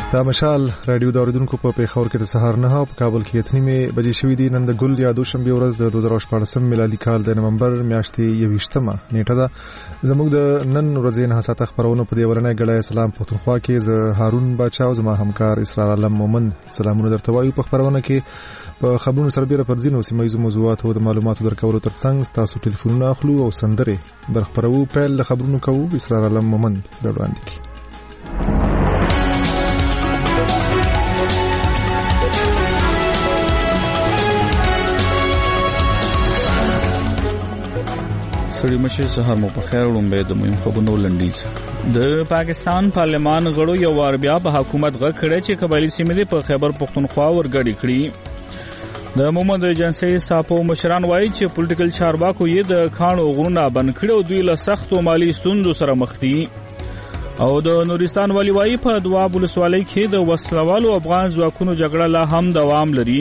دا مشال رادیو د اوریدونکو په پیښور کې د سهار 9 په کابل کې 8 بجې شوې دي. نن د ګل یا دوشنبه ورځ د 2014 میلادي کال د نومبر میاشتې 21مه نیټه ده. زموږ د نن ورځې نه ساته خبرونه په دی ورنه غړای سلام پښتونخوا کې ز هارون باچا او زما همکار اسرار علم مومن سلامونه درته وایو. په خبرونه کې په خبرونو سربېره پر ځینو سیمایي موضوعات او د معلوماتو درکولو ترڅنګ تاسو ټلیفونونه اخلو او سندره برخبرو. پیل خبرونو کوو. اسرار علم مومن وړاندې کی. سړی مشه سهار مو په خیر لومبه د مهم خبرونو لنډیز. د پاکستان پارلمان غړو یو وار بیا په حکومت غږ کړی چې قبایلی سیمې په خیبر پښتونخوا ورګړي کړي. د مومند ایجنسی صاحب مشران وایي چې پولیټیکل چارواکو یې د خانو غرونه بند کړي او دوی له سختو مالی ستونزو سره مخ دي. او د نورستان والی وایي په دواب ولسوالۍ کې د وسلوالو افغان ځواکونو جګړه لا هم دوام لري.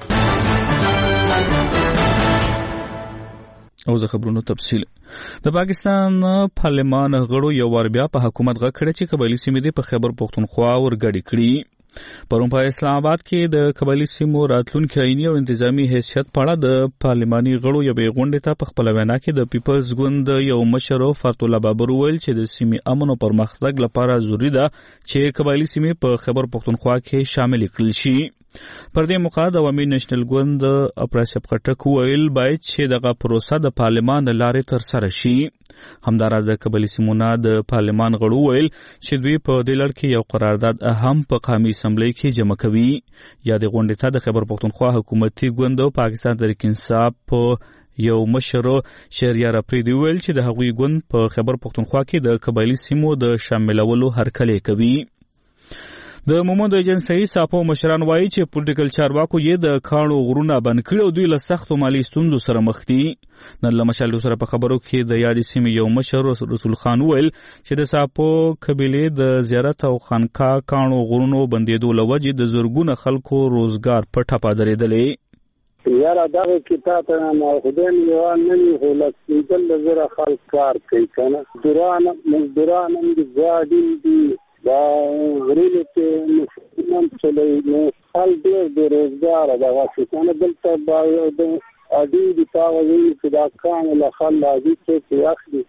او د خبرونو تفصیل. د پاکستان پارلمان غړو یو وار بیا په حکومت غږ کړی چې قبایلی سیمې په خیبر پښتونخوا ورګړي کړي. پرون په اسلام آباد کې د قبایلی سیمو راتلونکي آئینی او انتظامی حیثیت په اړه د پارلماني غړو یوې غونډې ته په خپل وینا کې د پیپلز ګوند یو مشر فتح الله بابر ویل چې د سیمې امن او پرمختګ لپاره ضروری ده چې قبایلی سیمې په خیبر پښتونخوا کې شامل کړل شي. پر دې موقع د عوامي نېشنل ګوند اپراسیب خټک ویل باید چې دغه پروسه د پارلمان لارې تر سره شي. همداراز د قبایلی سیمونو د پارلمان غړو ویل چې دوی په دې لړ کې یو قرارداد هم په قومي اسمبلی کې جمع کوي. یا د غونډې ته د خیبر پښتونخوا حکومتي ګوند او پاکستان تحریک انصاف یو مشر شهریار افریدي ویل چې د هغوی ګوند په خیبر پښتونخوا کې د قبایلی سیمو د شاملولو هرکلی کوي. د مومند ایجنسی صاحب مشران وایي چې پولیټیکل چارواکو یې د خانو غرونه بند کړي او دوی له سختو مالی ستونزو سره مخ دي. نن له مشال سره په خبرو کې د یادې سیمې یو مشر رسول خان ویل چې د صاحب قبیلې د زیارت او خانقاه خانو غرونو بندیدو لوجې د زرګونه خلکو روزګار په ټپه درېدلې. یاره دغه کتاب نه خدای یو نه هولکېدل د زره خلک کار کوي کنه مزدوران هم دي ځاډي دي دا غریبه چې مسلمان چلای نو حال ډېر د روزګار دا واسي کنه دلته باید د اډي د تاوی چې دا کان له خلک چې اخلي.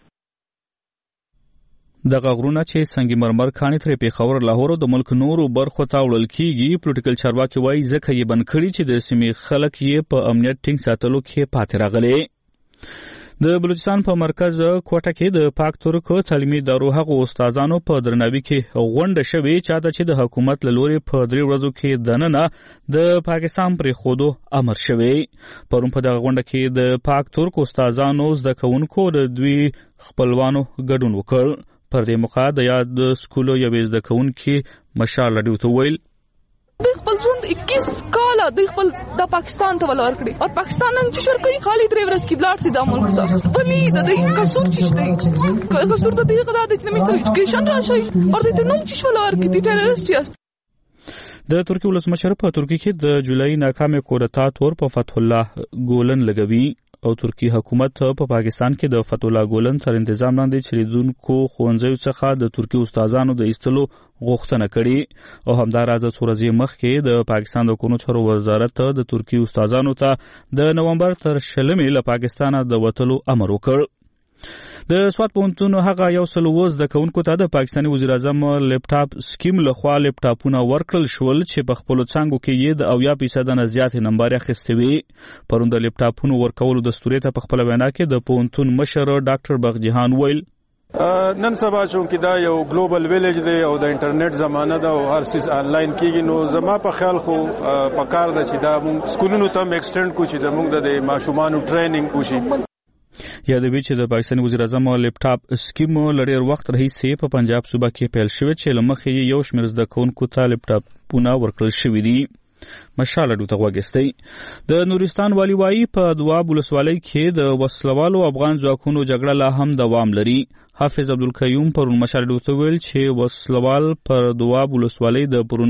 دغه غرونه چې سنگ مرمر کاني تر پیښور لاهور او د ملک نورو برخو ته وړل کیږي. پولیټیکل چارواکي وایي ځکه یې بند کړي چې د سیمې خلک یې په امنیت ټینګ ساتلو کې پاتې راغلي. د بلوچستان په مرکز کوټه کې د پاک ترک تعلیمي ادارو هغو استادانو په درناوي کې غونډه شوې چې د حکومت له لوري په 3 ورځو کې دننه د پاکستان پرې خودو امر شوی. پرون په دغه غونډه کې د پاک ترک استادانو زده کوونکو د دوی خپلوانو ګډون وکړ. پر دې موقع د یاد سکولو یوې زده کوونکي مشال رادیو ته ویل د خپل ژوند 21 کاله د خپل د پاکستان ته ولور کړی او پاکستان نن چې شر کوي خالي 3 ورځې کې بلار سي د ملک سره ولې د کسور چې دی کسور ته دی غدا د نمیته ایجوکیشن راشي او د نوم چې ولور کې د ټیرریست یاست. د ترکی ولسمشر په ترکی کې د جولای ناکامه کودتا تور په فتح الله ګولن لګوي او ترکی حکومت په پاکستان کې د فتح الله ګولن تر تنظیم لاندې چریدونکو خوندزیو څخه د ترکی استادانو د ایستلو غوښتنه کړې. او همداراز څو ورځې مخکې د پاکستان د قانون چارو وزارت د ترکی استادانو ته د نومبر تر 20 له پاکستانه د وټلو امر وکړ. د سواد پونتون هغه یو سلووز د کونکو ته د پاکستاني وزیر اعظم لیپټاپ سکیم لخوا لیپټاپونه ورکړل شول چې په خپل څنګه کې یې د 80% نه زیات نمبر اخیستي وي. پرون د لیپټاپونو ورکولو دستور ته په خپل وینا کې د پونتون مشر ډاکټر بغجهان ویل نن سبا چې دا یو ګلوبل ویلیج دی او د انټرنیټ زمانہ ده او هر څه آنلاین کیږي نو زما په خیال خو په کار ده چې دا موږ سکولونو ته ایکسټند کو چې موږ د ماشومانو ټریننګ وشي. یادوي چې د پاکستاني وزیر اعظم لیپټاپ سکیم لړیر وخت راهیسې په پنجاب صوبه کې پیل شوی چې لمخې یو شمېر زده کوونکو ته لیپټاپونه ورکړل شوي دي. مشال ډو ته وګستي. د نورستان والی وایي په دواب ولسوالۍ کې د وسلوالو افغان ځواکونو جګړه لا هم دوام لري. حافظ عبدالقیوم پرون مشال ډو ته ویل چې وسلوال پر دواب ولسوالۍ د پرونی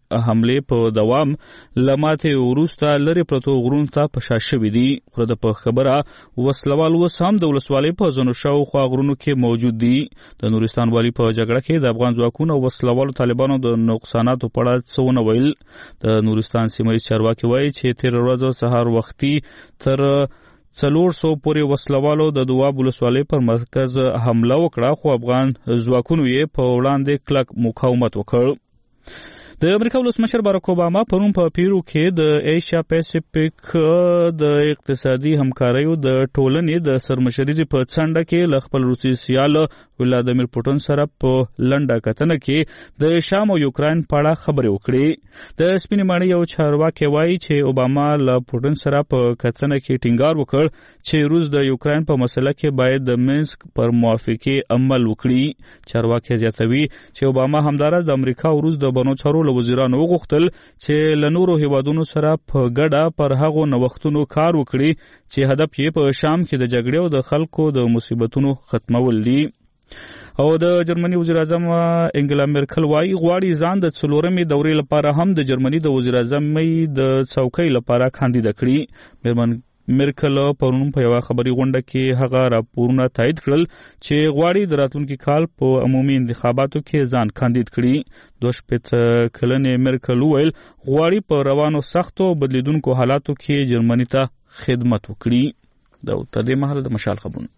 حمله په دوام لماته وروسته لري پروتو غرون ته پشا شوې دي. خو د خبره وسلوال وسام د ولسوالۍ په زونو شاو خو غرونو کې موجود دي. د نورستان والی په جګړه کې د افغان ځواکونو وسلوالو طالبانو د نقصاناتو په اړه څه ویل. د نورستان سیمه چارواکي وایي چې تیر ورځ سهار وختي تر 400 پورې وسلوالو د دواب ولسوالۍ پر مرکز حمله وکړه خو افغان ځواکونو یې په وړاندې کلک مقاومت وکړ. د امریکا ولسمشر باراک اوباما پرون په پیرو کې د ایشیا پیسفیک د اقتصادي همکاریو د ټولنې د سرمشرۍ په څنډه کې ل خپل روسي سیال ولادیمیر پوتین سره په لنډه کتنه کې د شام او یوکرين په اړه خبرې وکړې. د سپینې ماڼۍ یو چارواکي وایي چې اوباما له پوتین سره په کتنه کې ټینګار وکړ چې روس د یوکرين په مسله کې باید د مینسک پر موافقه عمل وکړي. چارواکي زیاتوي چې اوباما همدارس د امریکا او روس د بنو چارو وزیرانو وغوښتل چې له نورو هیوادونو سره په ګډه پر هغو نوښتونو کار وکړي چې هدف یې په شام کې د جګړې او د خلکو د مصیبتونو ختمول دي. او د جرمني وزیر اعظم انګلا مرکل وايي غواړي ځان د 4مې دورې لپاره هم د جرمني د وزیر اعظم د څوکۍ لپاره کاندید کړي. مرکل پرون په یو خبري غونډه کې هغه راپورونه تایید کړل چې غواړي د راتلونکي کال په عمومي انتخاباتو کې ځان کاندید کړي. 22 کلنې مرکل ویل غواړي په روانو سختو بدلیدونکو حالاتو کې جرمني ته خدمت وکړي. دا تر دې مهاله د مشال خبرونه.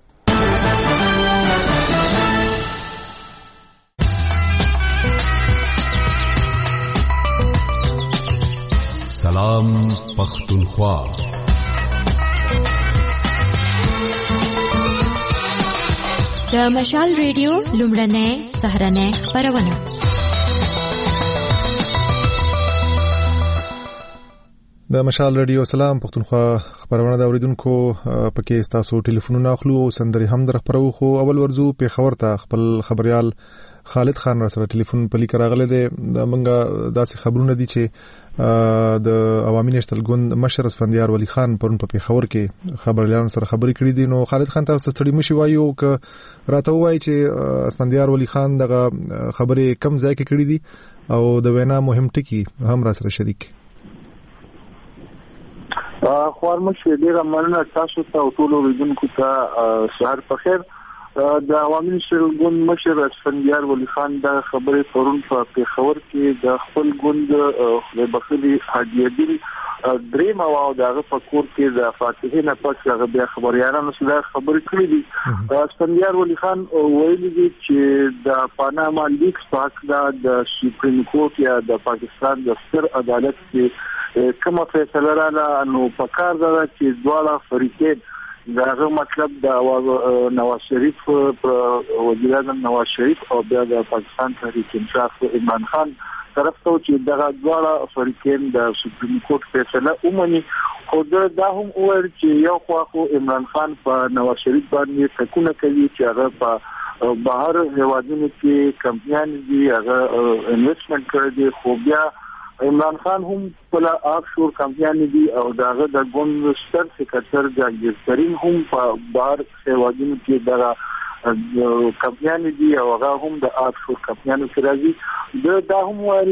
سلام پختونخوا. د مشال ریډیو لومړنۍ سهرنۍ خبرونه. د مشال ریډیو سلام پختونخوا خبرونه د اوریدونکو پکې تاسو ټلیفونونه اخلو او سندري هم در خبرو. خو اول ورزو په خبر ته خپل خبريال خالد خان را سره ټلیفون په لیک راغله. د منګه داسې خبرونه دي چې د عوامي نشتل ګوند مشر اسفندیار ولی خان پرون په خبر کې خبريالانو سره خبرې کړې دي. نو خالد خان تاسو ته ستړي مشي وایو ک راته وایي چې اسفندیار ولی خان دغه خبرې کم ځای کې کړې دي او د وینا مهم ټکی هم را سره شریک. خوارمشه ډیره مننه تاسو ته ټول اوریدونکو ته سهار په خیر. د عوامي نشتل ګوند مشر اسفندیار ولی خان د خبرې پرون په پیښور کې د خپل ګوند د بخلي حاجیدل دریم او دغه په کور کې د فاتحه نه پس هغه بیا خبريالانو سره خبرې کړې دي. اسفندیار ولی خان ویلي دي چې د پاناما لیکس پاک د سپریم کورټ یا د پاکستان د ستر عدالت کې کومه فیصله رااله نو پکار ده چې دواړه فریقین داغه مطلب د نواز شریف وزیر اعظم نواز شریف او بیا د پاکستان تحریک انصاف عمران خان طرف ته چې دغه دواړه فریقین د سپریم کورټ فیصله ومني. خو دا هم وایي چې یو خو عمران خان په نواز شریف باندې تکونه کوي چې هغه په بهر هیوادونو کې کمپنیان دي هغه انویسټمنٹ کړی دي. خو بیا عمران خان هم په آفشور کمپنیان دي او داغه د ګوند ستر سکرټر جهانگیر ترین هم په بهر هیوادونو کې دغه کمپنیان دي او هغه هم د آفشور کمپنیانو سره دي. دا هم وایي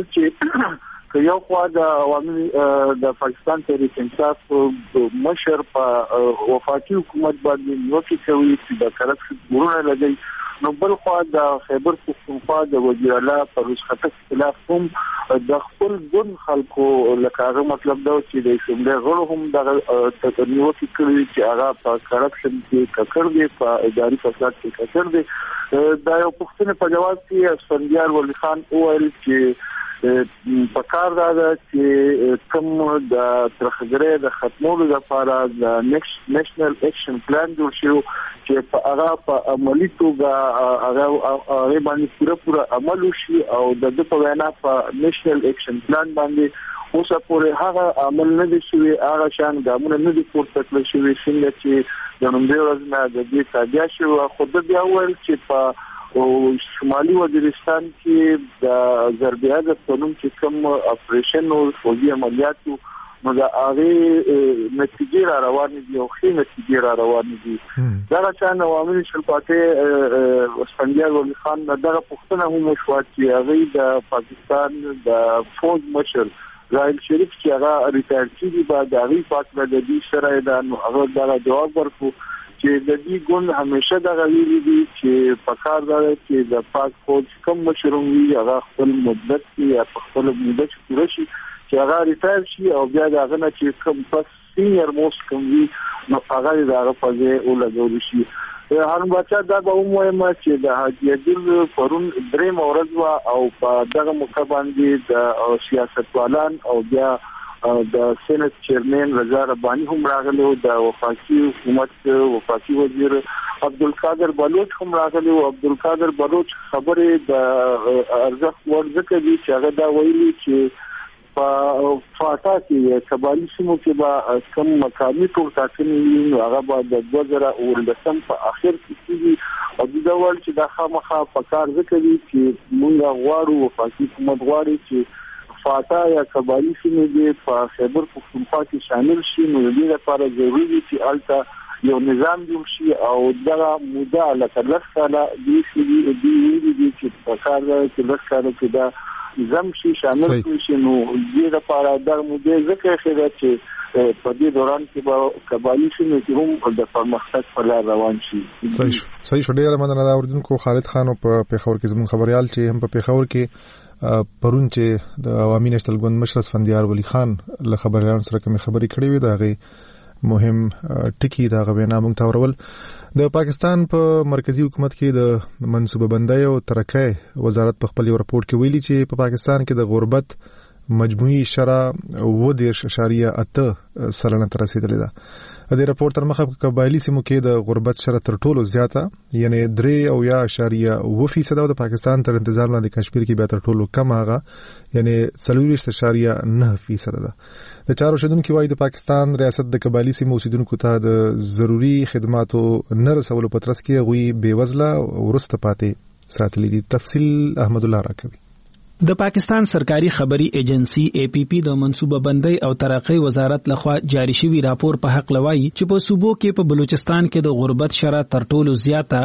چې یو خوا د عوامي د پاکستان تحریک انصاف مشر په وفاقي حکومت باندې نیوکه کوي چې د کرپشن ورونه لګي. نو بل خوا د خیبر پختونخوا د وزیر اعلی پر رشقت خلاف هم د خپل ګوند خلکو لکه مطلب دا چې د اسمبلی غړو هم د تکنیوکي کړی چې هغه په کرپشن کې ککړ دي په اداري فساد کې ککړ دي. دا یو پښتنه په جواز کې اسفندیار ولی خان وویل چې په کار دا چې کوم د ترخګرې د ختمولو لپاره د نېشنل اکشن پلان جوړ شو چې په هغه په عملي توګه هغه باندې پوره عمل وشي او د په وینا په نېشنل اکشن پلان باندې اوسه پورې هغه عمل نه دي شوی هغه شان ګامونه نه دي پورته کړل شوی څنګه چې د نوم دی ورځ نه د دې تابع شو. خو د بیا ویل چې په او شمالي وزیرستان کې د ضربیات قانون چې کوم اپریشن او فوجي عملیاتو نو دا هغه نتیجې را روانې دي او ښې نتیجې را روانې دي. دا چې عوامل شلپاته اسفندیار ولی خان دغه پښتنه هم شو چې هغه د پاکستان د فوج مشر رايل شریف چې هغه ریټایر کیږي بعد هغه فاصله د دې سره دا هغه دا جواب ورکړو چې د دې ګوند همیشه د غوړي دي چې پکار دا چې د پاک فوج کوم مشروع وي هغه خپل مدت یا خپل مدت پوره شي چې هغه ریټایر شي او بیا دا غنه چې کوم پس سینیئر موست کوم وي نو هغه دا په ځای ولګول شي. هارون بچا دا به مهمه چې د حاجی عبدل پرون درې مورز او په دغه موقع باندې د سیاستوالان او بیا د سېنات چیرمن رضا ربانی هم راغلي او د وفاقي حکومت وفاقي وزیر عبدالقادر بلوچ هم راغلي او عبدالقادر بلوچ خبره د ارزښت ورځکه دي چې هغه دا ویلي چې په فاټا کې قبایلی سیمو کې به کم مقامي ټول ټاکنې نو هغه به د 2019 په اخر کې کېږي او دا ول چې د خامخا په کار ذکرې چې موږ غواړو وفاقي حکومت غواړي چې فاټا یا قبایلی سیمې دې په خیبر پختونخوا کې شامل شي نو دې لپاره ضروري دي چې الته یو نظام جوړ شي او دغه موده لکه لساله دې چې په کار کې لساله کې دا زم شي شامل شي نو دې لپاره د موده ذکر خیره چې په دې دوران کې به قبایلی سیمې کې هم د پرمختګ په لار روان شي. صحیح شو. ډیره مننه اوریدونکو. خالد خان په پیښور کې زموږ خبريال چې هم په پیښور کې پرون چې د عوامي نشل ګوند مشر اسفندیار ولی خان له خبريالانو سره کوم خبري کړې وي دا غي مهم ټکی دا غوینا موږ تاورول. د پاکستان په مرکزی حکومت کې د منصوبه بندۍ او ترقۍ وزارت په خپل رپورت کې ویلي چې په پاکستان کې د غربت مجموعي شرح 10.8 سلنه ته رسیدلې ده. د رپورت تر مخه په قبایلی سیمو کې د غربت شرح تر ټولو زیاته یعنی 3.9% او د پاکستان تر انتظار لاندې کشمیر کې به تر ټولو کم هغه یعنی 4.9% ده. د چارو شدونکو وايي د پاکستان ریاست د قبایلی سیمو اوسیدونکو ته د ضروری خدماتو نه رسولو په ترڅ کې غوي بیوزله او ورسته پاتې ساتلې دي. تفصیل احمد الله راکوي. د پاکستان سرکاري خبري ایجنسی APP د منصوبه بندۍ او ترقۍ وزارت لخوا جاری شوی راپور په حق لوي چې په صوبو کې په بلوچستان کې د غربت شرح تر ټولو زیاته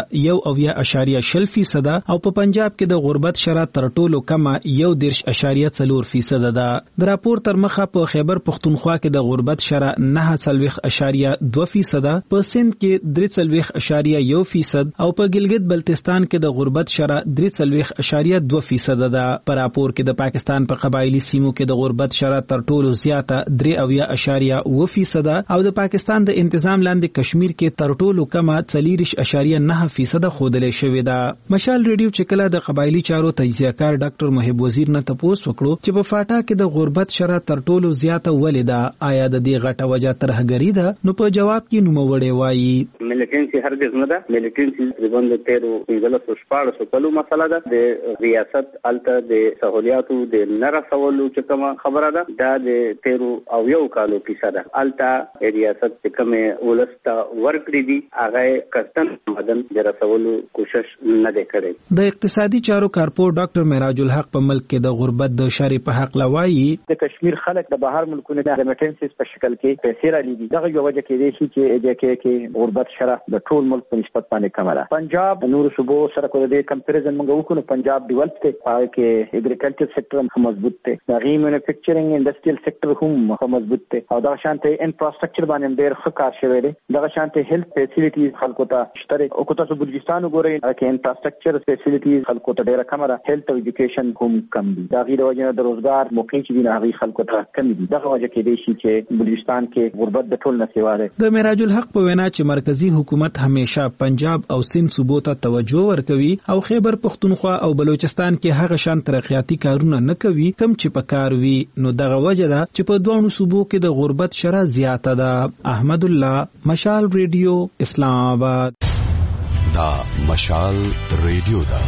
1.0% او په پنجاب کې د غربت شرح تر ټولو کمه 1.4% ده. د راپور تر مخه په خیبر پختونخوا کې د غربت شرح 9.2%، په سند کې 3.1% او په ګلګت بلتستان کې د غربت شرح 3.2% ده. راپور کې د پاکستان په قبایلی سیمو کې د غربت شرح تر ټولو زیاته 3.0% او د پاکستان د انتظام لاندې کشمیر کې تر ټولو کمه 4.9% خودلې شوې ده. مشال ریډیو چې کله د قبایلی چارو تجزیه‌کار ډاکټر محب وزیر نه تپوس وکړو چې په فاټا کې د غربت شرح تر ټولو زیاته ولې ده، آیا د دې غټه وجه ترهګری ده؟ نو په جواب کې نوموړی وایي ملیټنسي هرګز نه ده. ملیټنسي ژوند تیرو 1514 کلو مسله ده. د ریاست الته د سہولیاتو د نرسولو چې کوم خبره ده دا د تیرو او یو کالو کیسه ده. الته ریاست چې کوم ولستا ورکړي دي هغه کستن مدن د رسولو کوشش نه کړي. د اقتصادي چارو کارپور ډاکټر معراج الحق په ملک کې د غربت د شارې په حق لوایي د کشمیر خلک د بهر ملکونو د ریمیټنسز په شکل کې پیسې را لیدي. دغه یو وجه کې دی چې کې غربت شرح د ټول ملک په نسبت باندې کم ده. پنجاب نور صوبو سره کوم د کمپیریزن موږ وکړو. پنجاب ډیولپ دی، پای کې اګریکلچر سېکټر هم مضبوط دی، غي مینوفیکچرینګ انډستریل سېکټر هم مضبوط دی او دا شانته انفراستراکچر باندې ډېر ښه کار شوی دی. دا شانته هیلث فیسیلیټیز خلکو ته شته او کو تاسو بلوچستان وګورئ کې انفراستراکچر فیسیلیټیز خلکو ته ډېر کم ده. هیلث او ایجوکیشن هم کم دي. دا غي د وجه د روزګار موقع چې نه غي خلکو ته کم دي. دا وجه کې دی چې بلوچستان کې غربت د ټول نه سیوا ده. د معراج الحق په وینا چې مرکزی حکومت همیشه پنجاب او سند صوبو ته توجه ورکوي او خیبر پختونخوا او بلوچستان کې هغه شان ترقیاتي کارونه نه کوي کم چې پکار وي. نو دغه وجه ده چې په دوه صوبو کې د غربت شرح زیاته ده. احمد الله، مشال ریډیو، اسلام آباد. دا مشال ریډیو ده.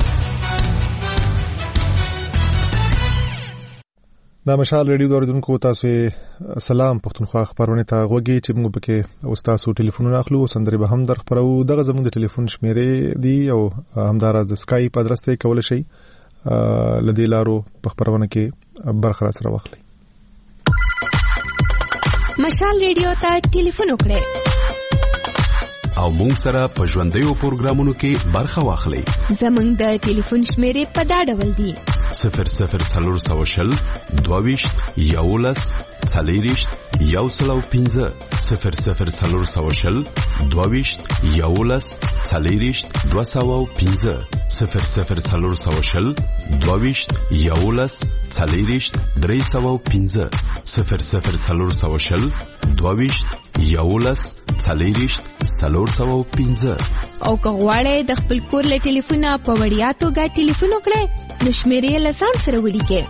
دا مشال ریډیو دوردونکو تاسو سلام پښتونخوا خبرونه ته غوږی چې موږ پکې اوستاسو ټلیفونونه اخلو سندري به هم در خبرو. دغه زموږ د ټلیفون شمیرې دی او همدارس د سکایپ ادرس ته کول شي لدی لارو په خبرونه کې برخه سره واخلي. مشال ریډیو ته ټلیفون وکړئ او مونږ سره په ژوندیو پروګرامونو کې برخه واخلئ. زمونږ د ټلیفون شمیرې په دا ډول دي: 0040 22 11 40 105 0040 22 11 40 205 0040 22 11 40 305 0040 22 11 40 305. او که غواړئ د خپل کور له ټلیفونه په وړیا توګه ټلیفون وکړئ نو شمیرې له ځان سره ولیکئ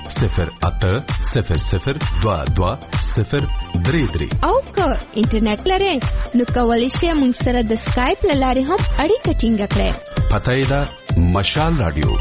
0800220333. او که انټرنیټ لرئ نو کولی شئ موږ سره د سکایپ له لارې هم اړیکه ټینګه کړئ. پته یې ده مشال رادیو.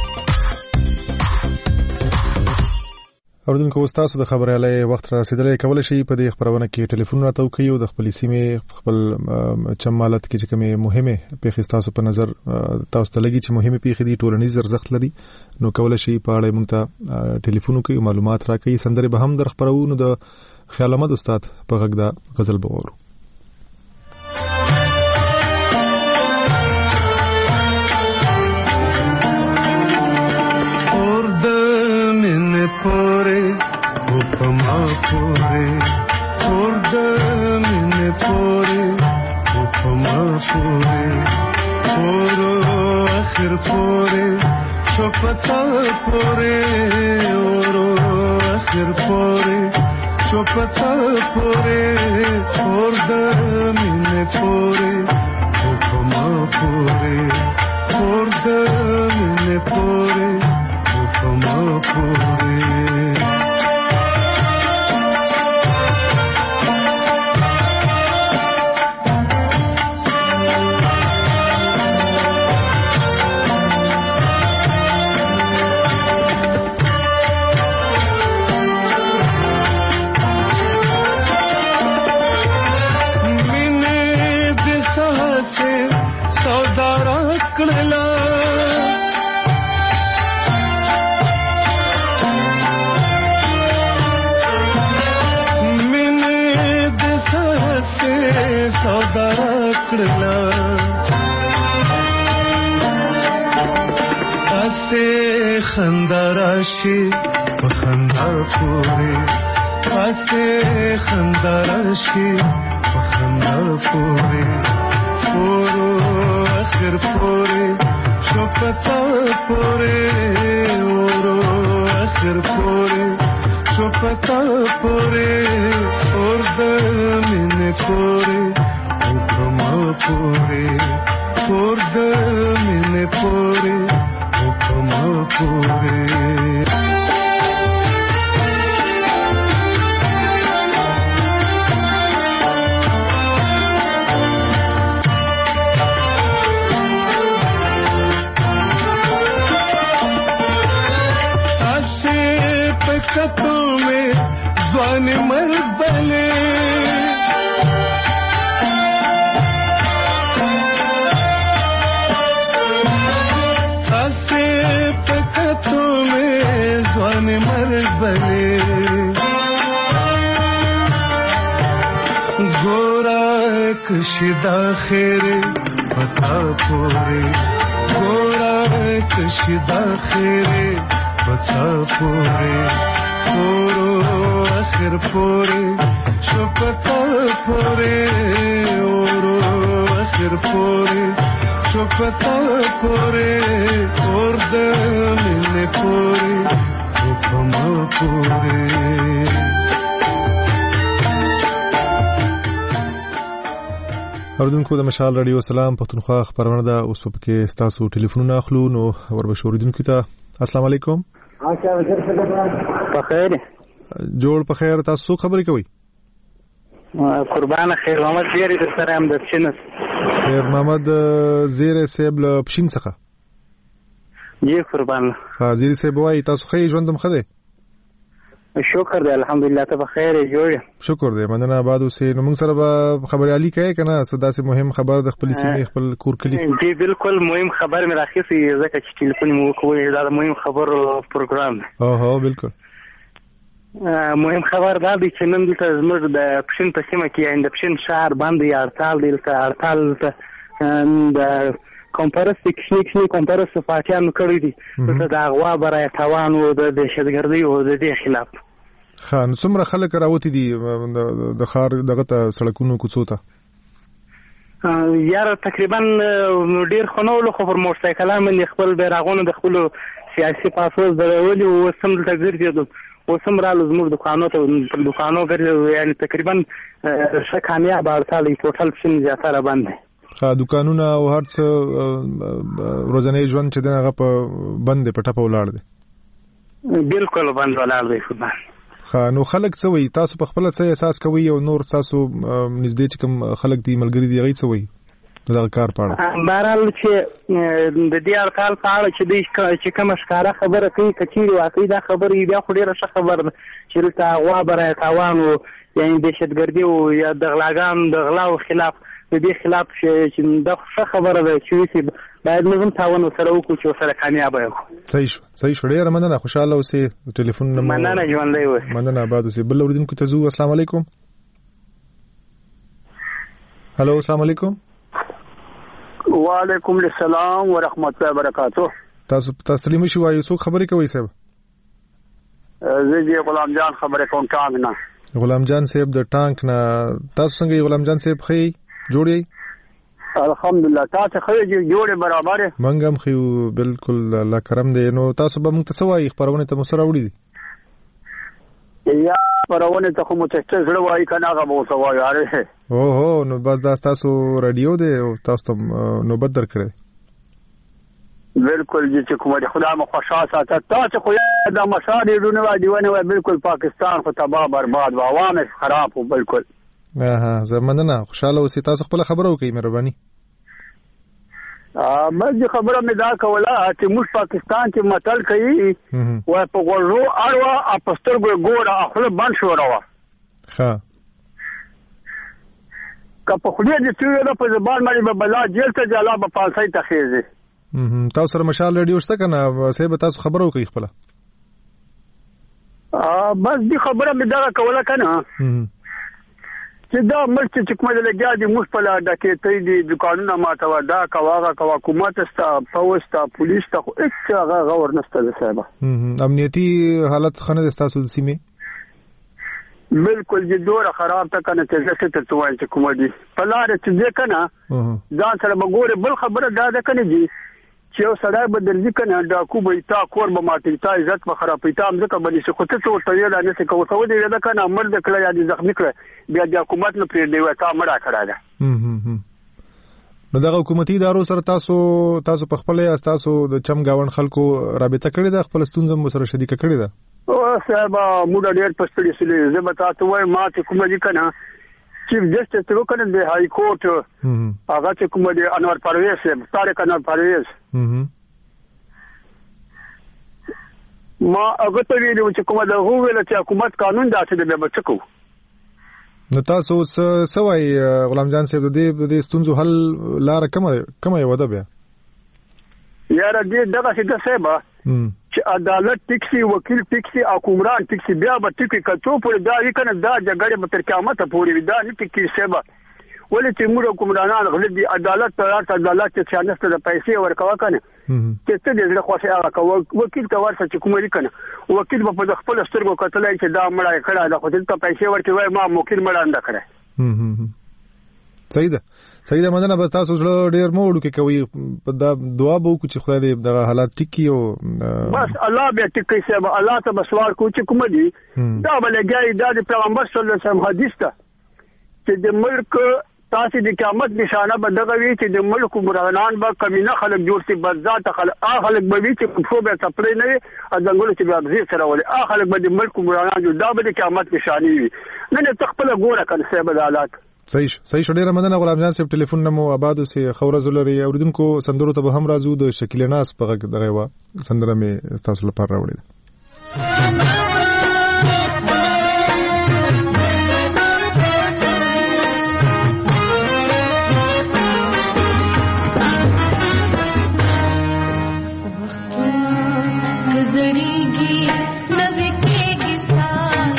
اوردونکو تاسو د خبريالۍ وخت را رسیدلې کولای شي په دې خبرونه کې ټلیفون راته وکړئ او د خپل سیمې خپل چمالت کې چې کومه مهمه پیښې تاسو په نظر تاسو ته لګي چې مهمه پیښې دي ټولنیز ارزښت لري نو کولای شي په اړه موږ ته ټلیفون وکړئ معلومات راکړئ. سندره به هم در خبرو نو د خیال احمد استاد په غږ دا غزل بغورو. پورے حکما پورے خورد من پورے حکما پورے پورو آخر پورے شپتا پورے اورو آخر پورے شپتا پورے خورد من پورے حکما پورے خورد من پورے حکما پورے. خندراشی بخندا پورے آسے خندراشی بخندا پورے پورو آخر پورے شپتا پورے اورو آخر پورے شپتا پورے اور دمین پورے حکما پورے اور دمین پورے حکما پورے. آسے پچتوں میں ځوان مرد بلے بلے گورا کشیدہ خیرے بتا پورے گورا کشیدہ خیرے بتا پورے پورو آخر پورے شپتا پورے اورو آخر پورے شپتا پورے اور دمین پورے حکما پورے. اوردونکو د مشال رادیو سلام پښتونخوا خبرونه ده اوس په کې تاسو ټلیفونونه اخلو نو وربشو اوریدونکو ته السلام علیکم. بخیر جوړ په خیر تاسو خبرې کوي قربان خیر محمد زیری د سره هم د پښینس خیر محمد زیری صاحب له پښین څخه جی قربان زیری صاحب وای تاسو خې ژوندم خده شکر دی الحمدلله ته بخیر جوړ شکر دی مننه آباد اوسې نو موږ سره به خبري علي کوي کنه صدا سي مهم خبر د خپل سیمې خپل کور کلی جی بالکل مهم خبر مې راخېسي ځکه چې ټلیفون مو کوی دا مهم خبر پروګرام هو بالکل مهم خبر دا دی چې نن دلته زموږ د پښین په سیمه کې یعنې د پښین ښار باندې هړتال دی. هړتال د کمپرس کشنی کمپرس پاټیانو کړی دي دلته د اغوا برای تاوان او د دهشتګردۍ او د دې خلاف. ښه نو څومره خلک راوتي دي د ښار دغه ته سړکونو کوڅو ته؟ یاره تقریبا ډېر خو نه ولو خو پر موټرسایکلان باندې خپل بیرغونه د خپلو سیاسي پاسپورټ درولي او اوس هم دلته ګرځېدو. اوس هم رالو زموږ دکانو ته پر دکانو ګرځېدو یعنې تقریبا ښه کامیاب هړتال دی. ټوټل پښین زیاتره بند دی. دکانونه او هر څه ورځنی ژوند چې دی هغه په بند دی، په ټپه ولاړ دی. بالکل بند ولاړ دی. نو خلک څه وایي؟ تاسو په خپله څه احساس کوئ او نور تاسو نږدې چې کوم خلک دي ملګري دي هغوی څه وایي دغه کار په اړه؟ بهرحال چې د دې هړتال په اړه چې دوی چې کومه ښکاره خبره کوي که چیرې واقعي دا خبره وي بیا خو ډېره ښه خبره ده چې دلته غوا برای تاوان و یعنې دهشتګردي و یا د غلاګانو د غلاو خلاف د دې خلاف چې دا ښه خبره ده چې وسي باید موږ هم تاوان ورسره وکړو چې ورسره کامیابه یو. صحیح شو ډېره مننه. خوشحاله اوسئ. ټلیفون مننه ژوندی اوسئ. مننه آباد اوسئ. بل اورېدونکو ته ځو. السلام علیکم. هلو السلام علیکم. وعلیکم السلام ورحمت الله وبرکاتہ. تاسو تسلیم شو وایو څوک خبرې کوي صاحب؟ زه غلام جان خبرې کوم ټانک نه. غلام جان صاحب د ټانک نه. تاسو څنګه غلام جان صاحب خې جوړی؟ الحمدلله. تاسو خې جوړه برابر؟ منګ هم خې بالکل الله کرم دی. نو تاسو به موږ ته څه وایي؟ خبرونه ته مو سره وړي دي یا خبرونه ته کوم څه زړه وایي کنه هغه مو څه وایي؟ اره اوه نو بس دا تاسو رادیو دی او تاسو ته نوبت درکړی. بالکل چې کومه خدای مو خوشاله ساته. تاسو خو دا مشاري دونه دیونه بالکل پاکستان خو تباہ برباد و عوام خراب و بالکل. زمونږ خوشاله اوسئ. تاسو خپل خبره وکړئ مهرباني. مې خبره مې دا کوله چې موږ پاکستان کې متل کوي وای په غوړو اړوا په سترګو ګوره خپل بند شو راوه. ښه که په خولې دې تیوله په زبان باندې به بلا جیل ته جلا به پانسۍ ته خېږي. تاسو سره مشال ریډیو شته که نه؟ صاحب تاسو خبره وکړئ خپله. بس دې خبره مې دغه کوله که نه چې دا ملک چې کومه لګیا دي موږ په ډکېتۍ دي دکانونه ماتوه دا کوه هغه کوه حکومت شته پوځ شته پولیس شته خو هېڅ هغه غور نشته د صاحبه. امنیتي حالت ښه نه دی ستاسو د سیمې؟ بالکل چې دوره خراب ته که نه چې زه څه درته وایم چې کومه دي په لاره چې ځې که نه ځان سره به ګورې. بل خبره دا ده که نه دي چې یو سړی به درځي که نه ډاکو به تا کور به ماتوي تا عزت به خرابوي تا مځکه به نیسي خو ته څه ورته ویلی نشې که ورته ودرېده که نه مړ دې کړه یا دې زخمي کړه بیا د حکومت نه پرېږدی وایي تا مړه کړی ده. نو دغه حکومتي ادارو سره تاسو په خپله یاست؟ تاسو د چم ګاونډ خلکو رابطه کړې ده؟ خپله ستونزه مو سره شریکه کړې ده؟ صاحب موږ ډېر په ستړي سولې. زه به تاته وایم ما چې کومه دي که نه چیف جسټس ته وکړه د های کورټ هغه چې کومه دی انور پرویز صاحب طارق انور پرویز ما هغه ته ویلي چې کومه د هغو ویله چې حکومت قانون داسې دی بیا به څه کوو. نو تاسو څه وایي غلام جان صاحب د دې ستونزو حل لاره کومه یوه ده بیا؟ یاره دې دغسې ده صاحبه چې عدالت ټیکسي وکیل ټیکسي حکمران ټیکسي بیا به ټیکي که څو پورې دا وي که نه دا جګړې به تر قیامته پورې وي دا نه ټیکي صاحبه. ولې چې موږ حکمرانان غلط دي عدالت ته عدالت چې چا نشته د پیسې ورکوه که نه چې څه دې زړه خوښې هغه کوه. وکیل ته ورشه چې کومه دي که نه وکیل به په خپلو سترګو کتلی چې دا مړه یې کړی ده خو دلته پیسې ورکړي وایي ما وکیل مړه نه ده کړی. صحیح ده مننه. بس تاسو زړه ډېر مه وړوکې کوئ. دا دعا به وکړو چې خدای دې دغه حالات ټیک کړي او بس الله بیا ټیک کوي صاحب. الله ته به سوال کوو چې کومه دي دا به لګیا دا د پیغمبر صلی الله علیه وسلم حدیث ده چې د ملک تاسې د قیامت نشانه به دغه وي چې د ملک عمرانان به کمینه خلک جوړ شي بدذاته خلک خلک به وي چې پښو به څپړی نه وي او ځنګلو چې به ابزې سره ولي خلک به د ملک عمرانان جوړ دا به د قیامت نشانې وي. نن ته خپله ګوره که نه صاحب د حالات. صحیح شو ډېره مننه غلام جان صاحب. ټلیفون نه مو آباد اوسئ. ښه ورځ ولرئ. اورېدونکو سندرو ته به هم راځو. د شکیل ناز په غږ دغه یوه سندره مې ستاسو لپاره راوړې ده. زړیږي نوې کېږي ستا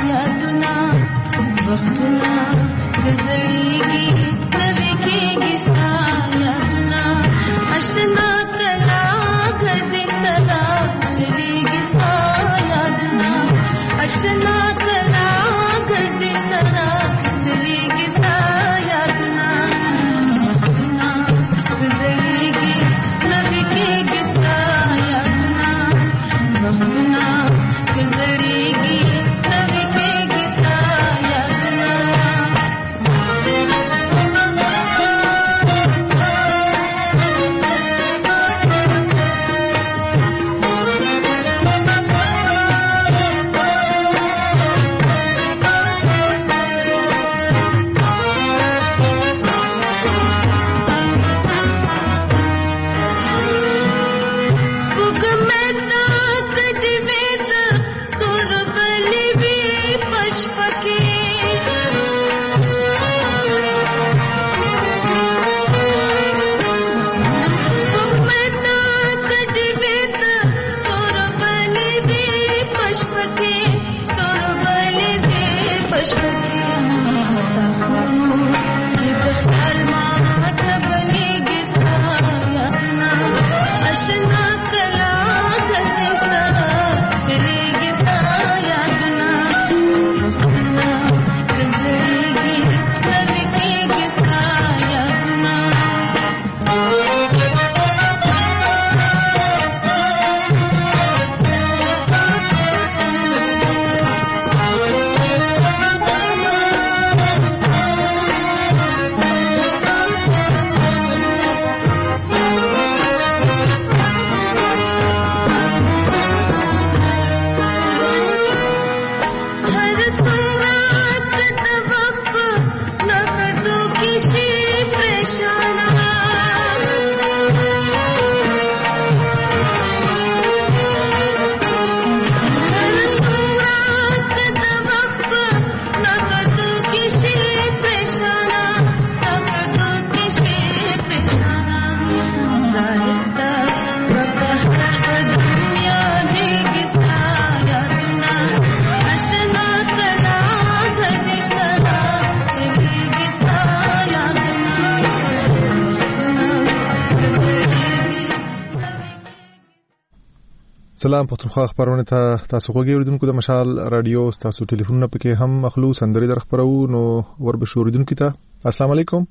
سلام پښتونخوا خبرونه ته تاسو غوږی اوریدونکو د مشال رادیو تاسو ټلیفونونه پکې هم مخلوص اندري در خبرو نو وربشو اوریدونکو ته السلام علیکم.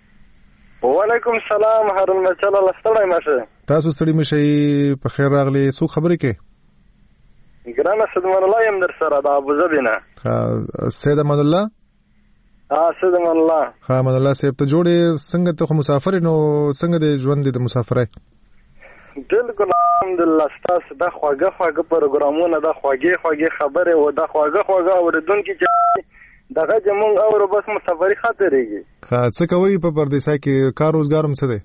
وعلیکم السلام هارون مچل الله ستړی مشه. تاسو ستړي مشه په خیر راغلي. څو خبرې کې ګرانه سیدمان الله يم در سره د ابو ظبي نه. سیدمان الله سیدمان الله امان الله صاحب ته جوړې څنګه ته مسافر نو څنګه د ژوند د مسافرای؟ بالکل الحمدلله تاسو د خواږه پروګرامونه د خواږه خبره او د خواږه اوریدونکو چې دغه زمونږ او بس مسافری خاطرېږي. څه کوي په پردیسا کې کار روزګار هم څه دی؟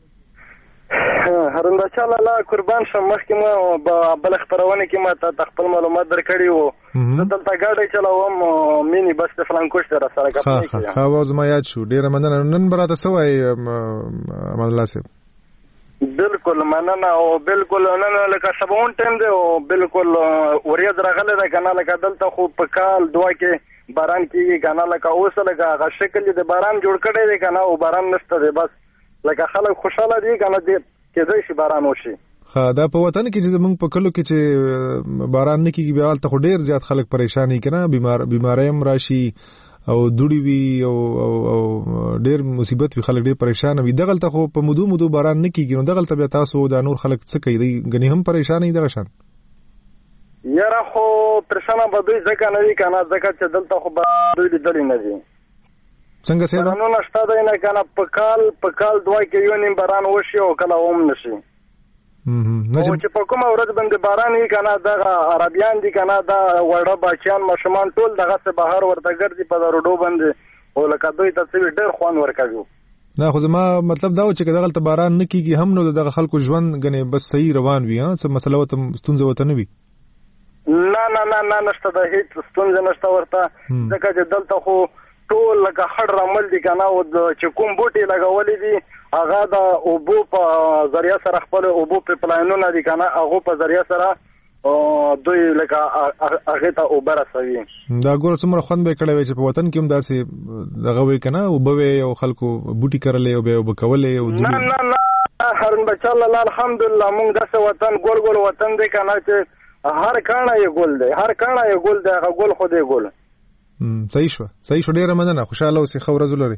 هرن بچاله الله قربان شم مخکې ما بل خبرونه کې ما ته خپل معلومات درکړی وو. زه دلته گاډي چلاوم مینی بس په فلانکوش سره کټنی کړم. خواز ما یاد شو ډیره مننه. نن براته سوای امان الله صاحب. بالکل مننه او بالکل نن لکه سبون ټیم دی او بالکل وریځ راغله ده کنه لکه دلته خو په کال دوا کې باران کیږي کنه لکه اوس لکه هغه شکل دی باران جوړ کړی دی کنه او باران نشته دی بس لکه خلک خوشاله دي کنه دې کېدای شي باران وشي. دا په وطن کې چې زمونږ په کلو کې چې باران نه کیږي بیا ته خو ډیر زیات خلک پریشانی کنه بیماری هم راشي او دوړي وی او ډیر مصیبت وی خلک ډیر پریشان وي. دغلته خو په مودو باران نه کیږي نو دغلته بیا تاسو د نور خلک څه کوي غني هم پریشان دي دغه شان. یاره خو پریشانه به دوی ځکه نه وي کنه ځکه چې دلته خو دوی لیدلې نه دي. څنګه سیبا نو نشته دی نه کنه په کال دوی کې یو نیم باران وشي او کله هم نشي. او چې په کومه ورځ باندې باران وي کنه دغه عربیان دي کنه دا وړه بچیان ماشومان ټول دغه څه بهر ورته ګرځي په روډو باندې او لکه دوی ته څه ډېر خوان ورکوي. نه خو زما مطلب دا و چې دغه باران نه کیږي هم نو دغه خلکو ژوند غني بس صحیح روان وي. څه مسله وته ستونزه وته نه وي. نه نشته د هیڅ ستونزه نشته ورته ځکه چې دلته خو ټول لکه خړ رمل دي کنه او چې کوم بوټي لګولې دي هغه د اوبو په ذریعہ سره خپل اوبو په پلاینونه دي کنه هغه په ذریعہ سره دوی لکه هغه ته اوبه رسوي. دا ګوره څومره خوند به کړی وي چې په وطن کې هم داسې دغه وي کنه او به یو خلکو بوټي کرلې او به وبکولې او نه هرن بچاله الله الحمدلله مونږ داسې وطن ګول وطن دی کنه چې هر کاڼه یې ګل دی هر کاڼه یې ګل دی هغه ګل خو دی ګل. صحیح شو ډیره مننه. خوشاله اوسې خو ورځ لري.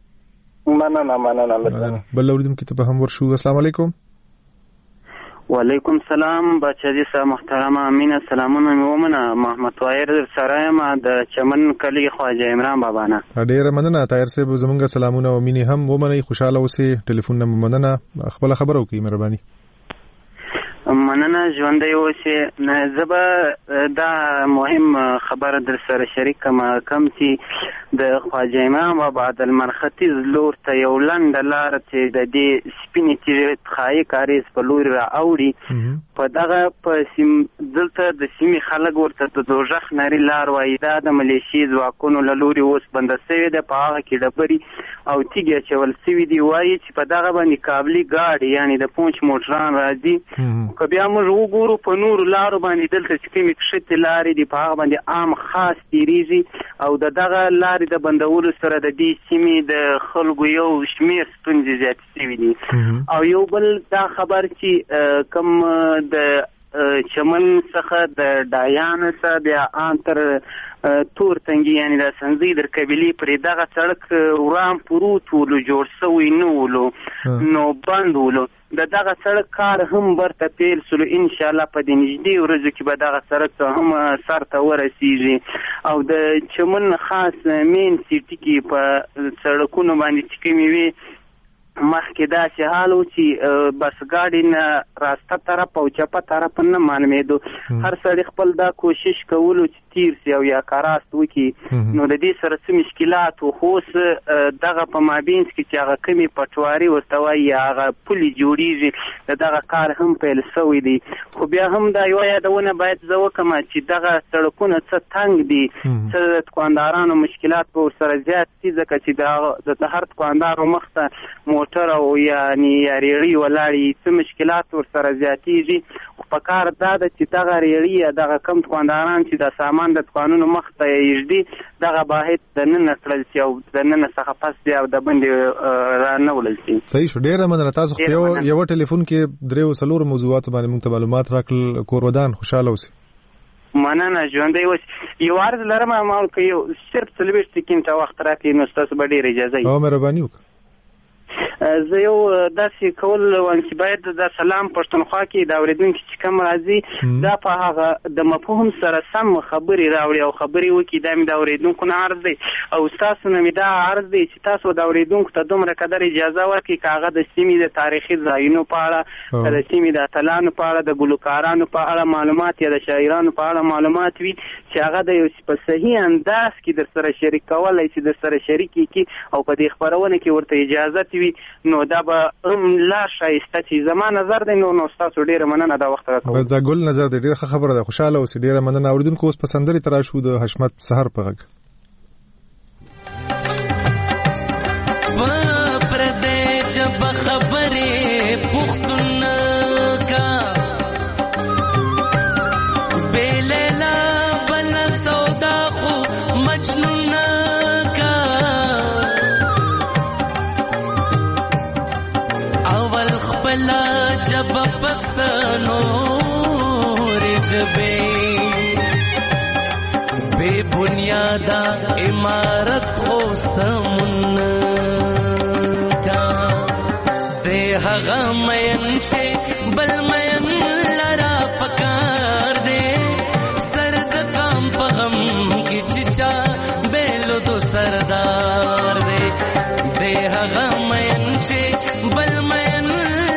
مننه. بل اوریدونکو ته به هم ورشو. السلام علیکم. وعلیکم سلام بچی صاحب محترمه امینه سلامونه مومنه محمد طاهر سره ما د چمن کلی خواجه عمران بابا نه. ډیره مننه طاهر صاحب زمونږ سلامونه او مینه هم ومنئ. خوشاله اوسې. ټلیفون نه مننه. خپل خبرو کوي مهرباني. مننه ژوندۍ اوسې. زه به دا مهم خبره در سره شریک کم چې د خواجه امام بابا د لمر ختیځ لور ته یو لنډه لاره چې د دې سپینې تیږې خایي کاریز په لوري را اوړي په دغه دلته د سیمې خلک ورته د دوژخ نري لار وایي. دا د ملیشي ځواکونو له لوري اوس بنده سوې ده. په هغه کې ډبرې او تیږې اچول سوي دي. وایي چې په دغه باندې کابلي ګاډي یعنې د پونچ موټران راځي. که بیا موږ وګورو په نورو لارو باندې دلته چې کومې کښتې لارې دي په هغه باندې عام خاص تیریږي او د دغه لارې د بندولو سره د دې سیمې د خلکو یو شمېر ستونزې زیاتې شوي دي. او یو بل دا خبر چې کوم د چمن څخه د ډایانو څخه بیا ان تر تور تنګي یعنی د سنځي در قبيلي پرې دغه سړک ورام پروت ولو جوړ شوی نه ولو نو بند ولو دغه سړک کار هم برته پیل سلو ان شاء الله په دې نږدې ورځو کې به دغه سړک هم سر ته ورسیږي. او د چمن خاص مین سیټي کې په سړکونو باندې چې کومې وي مخکې داسې حال و چې بس ګاډي نه راسته طرف او چپه طرف نه معلومېدو. هر سړی خپل دا کوشش کولو چې تیر سي او یا کاراست وکړي. نو د دې سره څه مشکلات و خو اوس دغه په مابینځ کې چې هغه کومې پټواري ورته وایي یا هغه پولې جوړېږي د دغه کار هم پیل شوی دی. خو بیا هم دا یوه یادونه باید زه وکړم چې دغه سړکونه څه تنګ دي څه د دوکاندارانو مشکلات به ورسره زیات دي ځکه چې د هر دوکاندار مخ ته موټر او یعنی ریړۍ ولاړې څه مشکلات ورسره زیاتېږي. خو په کار دا ده چې دغه ریړۍ یا دغه کم دوکانداران چې د سامان د دوکانونو مخ ته یږدي دغه باید د ننه کړل شي او د ننه څخه پس بیا د باندې را نه وړل شي. صحیح شو. ډېره مننه. تاسو خو یو ټلیفون کې درې څلور موضوعات باندې موږ ته معلومات راکړل. کور ودان خوشاله اوسئ. مننه ژوندی اوس. یو عرض لرم ما که یو صرف 40 سکینډه وخت راکړئ نو ستاسو به ډېره اجازه وي. مهرباني وکړئ. زه یو داسې کول وایم چې باید د سلام پښتونخوا کې د اورېدونکي چې کوم راځي دا په هغه د مفهوم سره سم خبرې راوړي او خبرې وکړي. دا مې د اورېدونکو نه عرض دی او ستاسو نه مې دا عرض دی چې تاسو د اورېدونکو ته دومره قدر اجازه ورکړي که هغه د سیمې د تاریخي ځایونو په اړه که د سیمې د اتلانو په اړه د ګلوکارانو په اړه معلومات یا د شاعرانو په اړه معلومات وي چې هغه د یو په صحیح انداز کې در سره شریک کولی چې در سره شریک کړي او په دې خپرونه کې ورته اجازه وي نو دا به لا شایسته چې زما نظر دی. نو ستاسو ډېره مننه دا وخت راکوم. بس دا ګل نظر دی. ډېره ښه خبره ده. خوشحاله اوسئ. ډېره مننه. اورېدونکو اوس په سندرې ته راشو د حشمت سحر په غږ. پردې جب خبرې پختون کا بیلیلا بل سودا خو مجنون جب پستانو رجبے بے بنیادا عمارت ہو سمن کا دے ہغا مین چھے بل مین لرا پکار دے سرد کام پغم کی چچا بیلو دو سردار دے دے ہغا مین چھے بل مین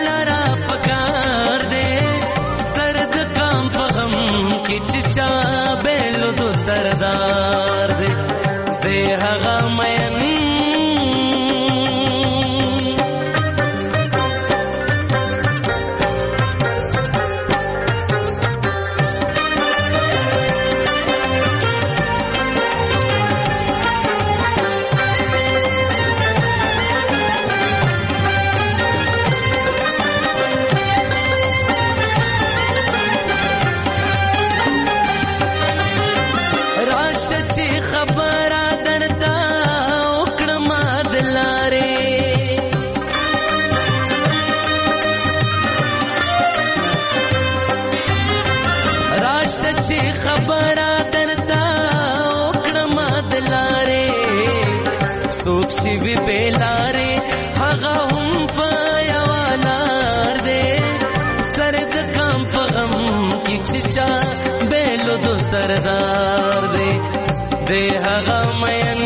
چچا بیلو دو سردار دے دے ہغا مین بیلارے هغه هم پیوالار دے سرد کام پغم کی چچا بیلو دو سردار دے دے هغه مین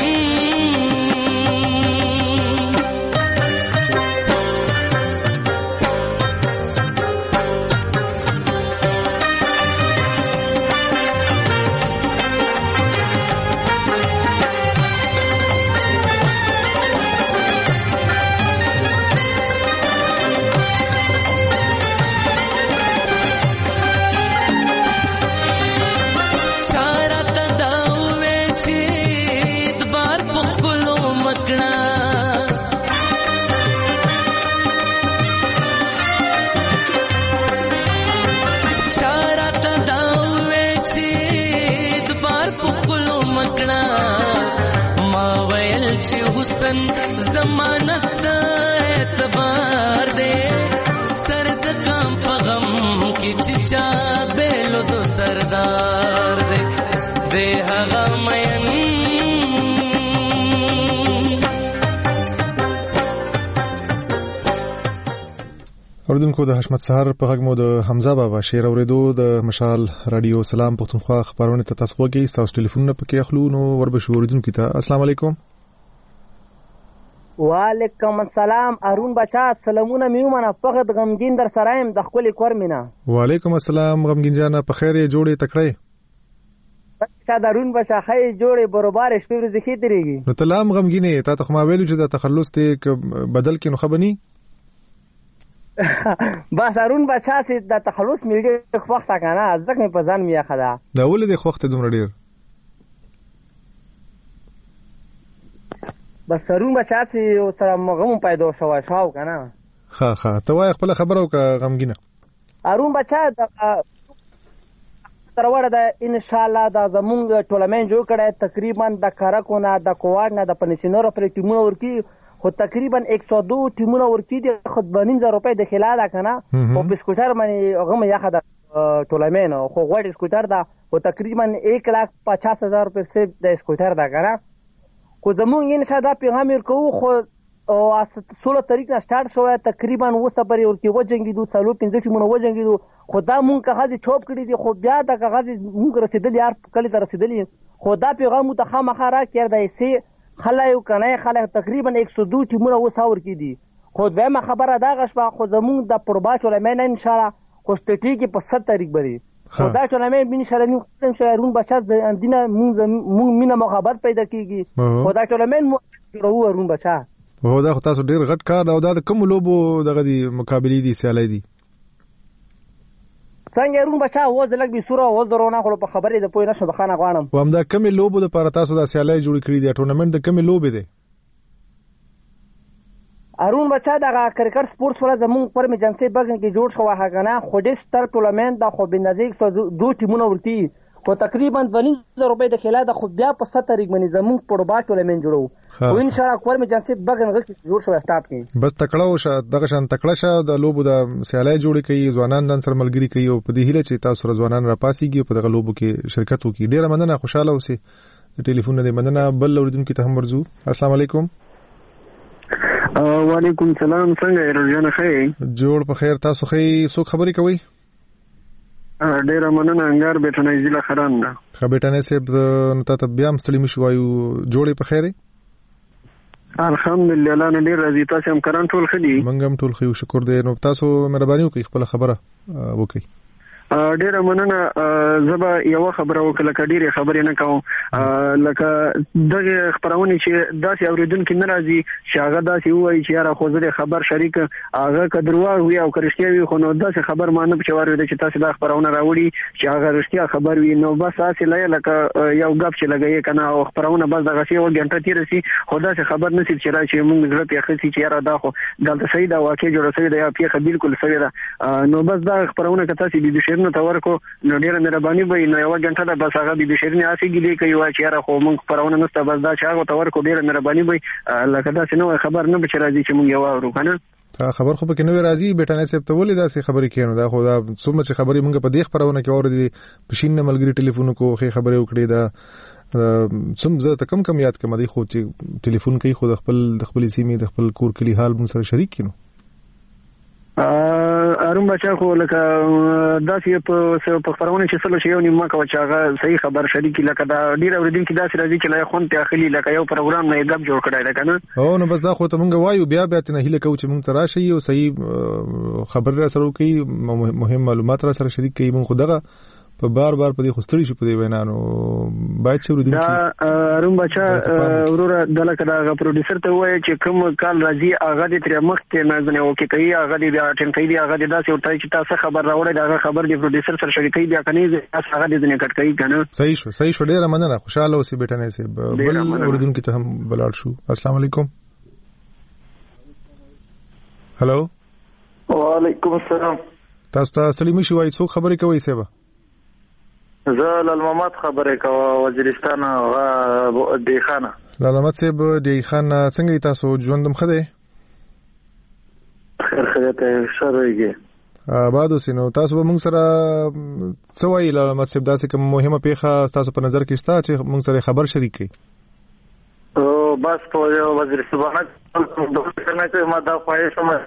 والا ما ویل چې حسن ضمانت د اعتبار دے سر د کام په غم کې چې چا بیلو دو سردار دے دے هغه مین اوردونکو د حشمت سحر په غږ مو د حمزه بابا شعر اوریدو د مشال رادیو سلام پښتونخوا خبرونه ته تاسو وګورئ تاسو ټلیفون په کې اخلو نو وربشو اوریدونکو ته السلام علیکم وعلیکم السلام ارون بچا سلامونه میومنه فقط غمگین در سرایم د خپل کور مینا وعلیکم السلام غمگین جانا په خیر جوړې تکړه بچا درون بچا خیر جوړې برابر شپې ورځې کې درېږي نو تلام غمگینه تا ته ما ویلو چې د تخلص ته بدل کې نو خبني بس ارون بچا سي د تخلص ملګری وخت کنه ځکه په ځان میا خدا دا ولې د وخت دومره ډیر بس ارون بچا سي او سره مغم پیدا شاو کنه ها ته وای خپل خبرو کا غمګینه ارون بچا ترور د ان شاء الله د زمونږ ټولمن جوړ کړه تقریبا د کارکونه د کوواډ نه د پنسینور پر ټیمونو ورکی خو تقریبا 102 ټیمونه ورکی د خدمتین روپے د خلاله کنه او بسکوټر باندې هغه مې یاخه د ټولمن خو غوړ سکوټر دا او تقریبا 1,50,000 روپے سه د سکوټر دا کنه خو زمونږ ان شاء الله پیغام ورکو خو او 16 تاریخ نه سٹارټ شوی تقریبا وسه پرې ورکی وجنګیدو څلو 15 ټیمونه وجنګیدو خو دا مونږ کاغذ چوپ کړی دي خو بیا دا کاغذ مونږ رسیدلی یار کله ته رسیدلی خو دا پیغام ته خامخا را کړ دی سي خلایو کنه خلک تقریبا 102 ټیمونه وساور کی دي خو دغه خبره دا غشوا خو زمونږ د پرباچ ولمن ان شاء الله خو سټیټی کې په 7 تاریخ بری خو دا ټولمن بن شرنی ختم شهرون بچا د اندینه مونږ مینه محبت پیدا کیږي خو دا ټولمن مو ورون بچا هو دا خو تاسو ډیر غټ کار دا د کوم لوبو دغه دی مقابله دي سیالي دي څنګه رون بچا و زلک به سوره و درونه خو په خبرې د پوی نشه بخانه غواړم و هم دا کوم لوبو د پاره تاسو د سیالي جوړ کړی دی ټورنمنت د کوم لوبې دی ارون بچا د کرکټ سپورتس ور زمون پر میجنسي بغن کې جوړ شو هغه خو ډېر ستر ټورنمنت د خو بنزیک دوه ټیمونه ورتي خو تقریبا 2000 روپے د خلاله د خو بیا په 7 تاریخ باندې زمون پړبا ټورنمنت جوړو او ان شاء الله کور میجنسي بغن غږ جوړ شو سٹاپ کې بس تکړه او دغه شان تکړه شه د لوبو د سیالي جوړ کوي ځوانان نن سره ملګری کوي او په دې هیله چې تاسو ځوانان را پاسيږي په دغه لوبو کې شرکت وکړي ډیره مننه خوشاله اوسئ ټلیفون دې مننه بل اوریدونکو ته هم ورزو السلام علیکم وعلیکم السلام څنګه رجانه خیر جوړ په خیر تاسو څوک خبرې کوي ډیره مننه انګار بیٹنه ضلع خران ده خبرټنه سیب نو ته بیا مستلم شو وایو جوړې په خیره الحمدلله نه ډیر راضی تاسو هم کران ټول خدي منګم ټول خو شکر دې نو تاسو مهرباني وکړئ خپل خبره وکړئ ډیره مننه زبا یو خبره وکړه کډیره خبرې نه کوم لکه دغه خبرونه چې داسې اوریدونکو ناراضي چې هغه داسې وایي چې یاره خو زه خبر شریک هغه کډروا وي او کرشتي وي خو نو داسې خبر مانه په چوار وي چې تاسو دا خبرونه راوړي چې هغه رښتیا خبر وي نو بس تاسو لکه یو غب چې لګي کنه او خبرونه بس دغه سی و غنټه تیر سي خو داسې خبر نصیب چې را چې موږ زړه په خسي چې یاره دا خو دلته صحیح دا واقع جوړ شوی دا پیخه بالکل صحیح ده نو بس دا خبرونه که تاسو دې شیر نو تورکو نو ډیره مهرباني وي نو یو غنټه د بس هغه د شیرنی اسیږي دی کوي چې را خو مونږ پرونه نسته بس دا چې هغه تورکو ډیره مهرباني وي لکه دا څنګه خبر نه بچ راځي چې مونږ یو اورو کنه خبر خو پکې نو راځي بیٹانه سیب ته ولې داسې خبرې کینو دا خو دا څومره چې خبرې مونږ په دې خبرونه کې اوردي پښین ملګری ټلیفون کو خبرې وکړې دا څومره ته کم یاد کړم دی خو چې ټلیفون کوي خو د خپل سیمې د خپل کور کلی حال مون سره شریک کینو اروم بچا خو لکه داسې په خبرونه چې سره شی یو نیمه کا چې هغه صحیح خبر شریک لکه دا ډیر اوریدونکو داسې راځي چې لا خون ته اخلي لکه یو پروګرام نه غب جوړ کړای دا کنه او نو بس دا خو ته مونږ وایو بیا ته نه هله کو چې مونږ تراشي او صحیح خبر را سره کوي مهم معلومات را سره شریک کوي مونږ خدغه په بار په دې خوستړی شو په دې وینانو باید چې ورودونکو دا روم بچا وروره دلته دا پروډوسر ته وایي چې کوم کال راځي هغه دې تر مخ ته نه ځنه وکي کوي هغه دې بیا ټیم کوي هغه دې داسې ورته چې تاسو خبر راوړی دا خبر دې پروډوسر سره شریکي بیا کني هغه دې نه کټ کوي کنه صحیح شو ډیره مننه خوشاله اوسې بیٹنه سي بل ورودونکو ته هم بلال شو السلام علیکم هالو وعلیکم السلام تاسو ته سلام شو وای څوک خبرې کوي سیبا زه لال محمد خبرې کوم وزیرستان دی خانه. لال محمد صاحب دی خان څنګه تاسو ژوندم خده؟ خیر ته شروعیږي. آباد اوسینو تاسو به موږ سره څه وایي لال محمد صاحب داسې کوم مهمه پیښه تاسو په نظر کې شته چې موږ سره خبر شریک کړئ؟ بس په وزیرستان کې ما دا خواهش کوم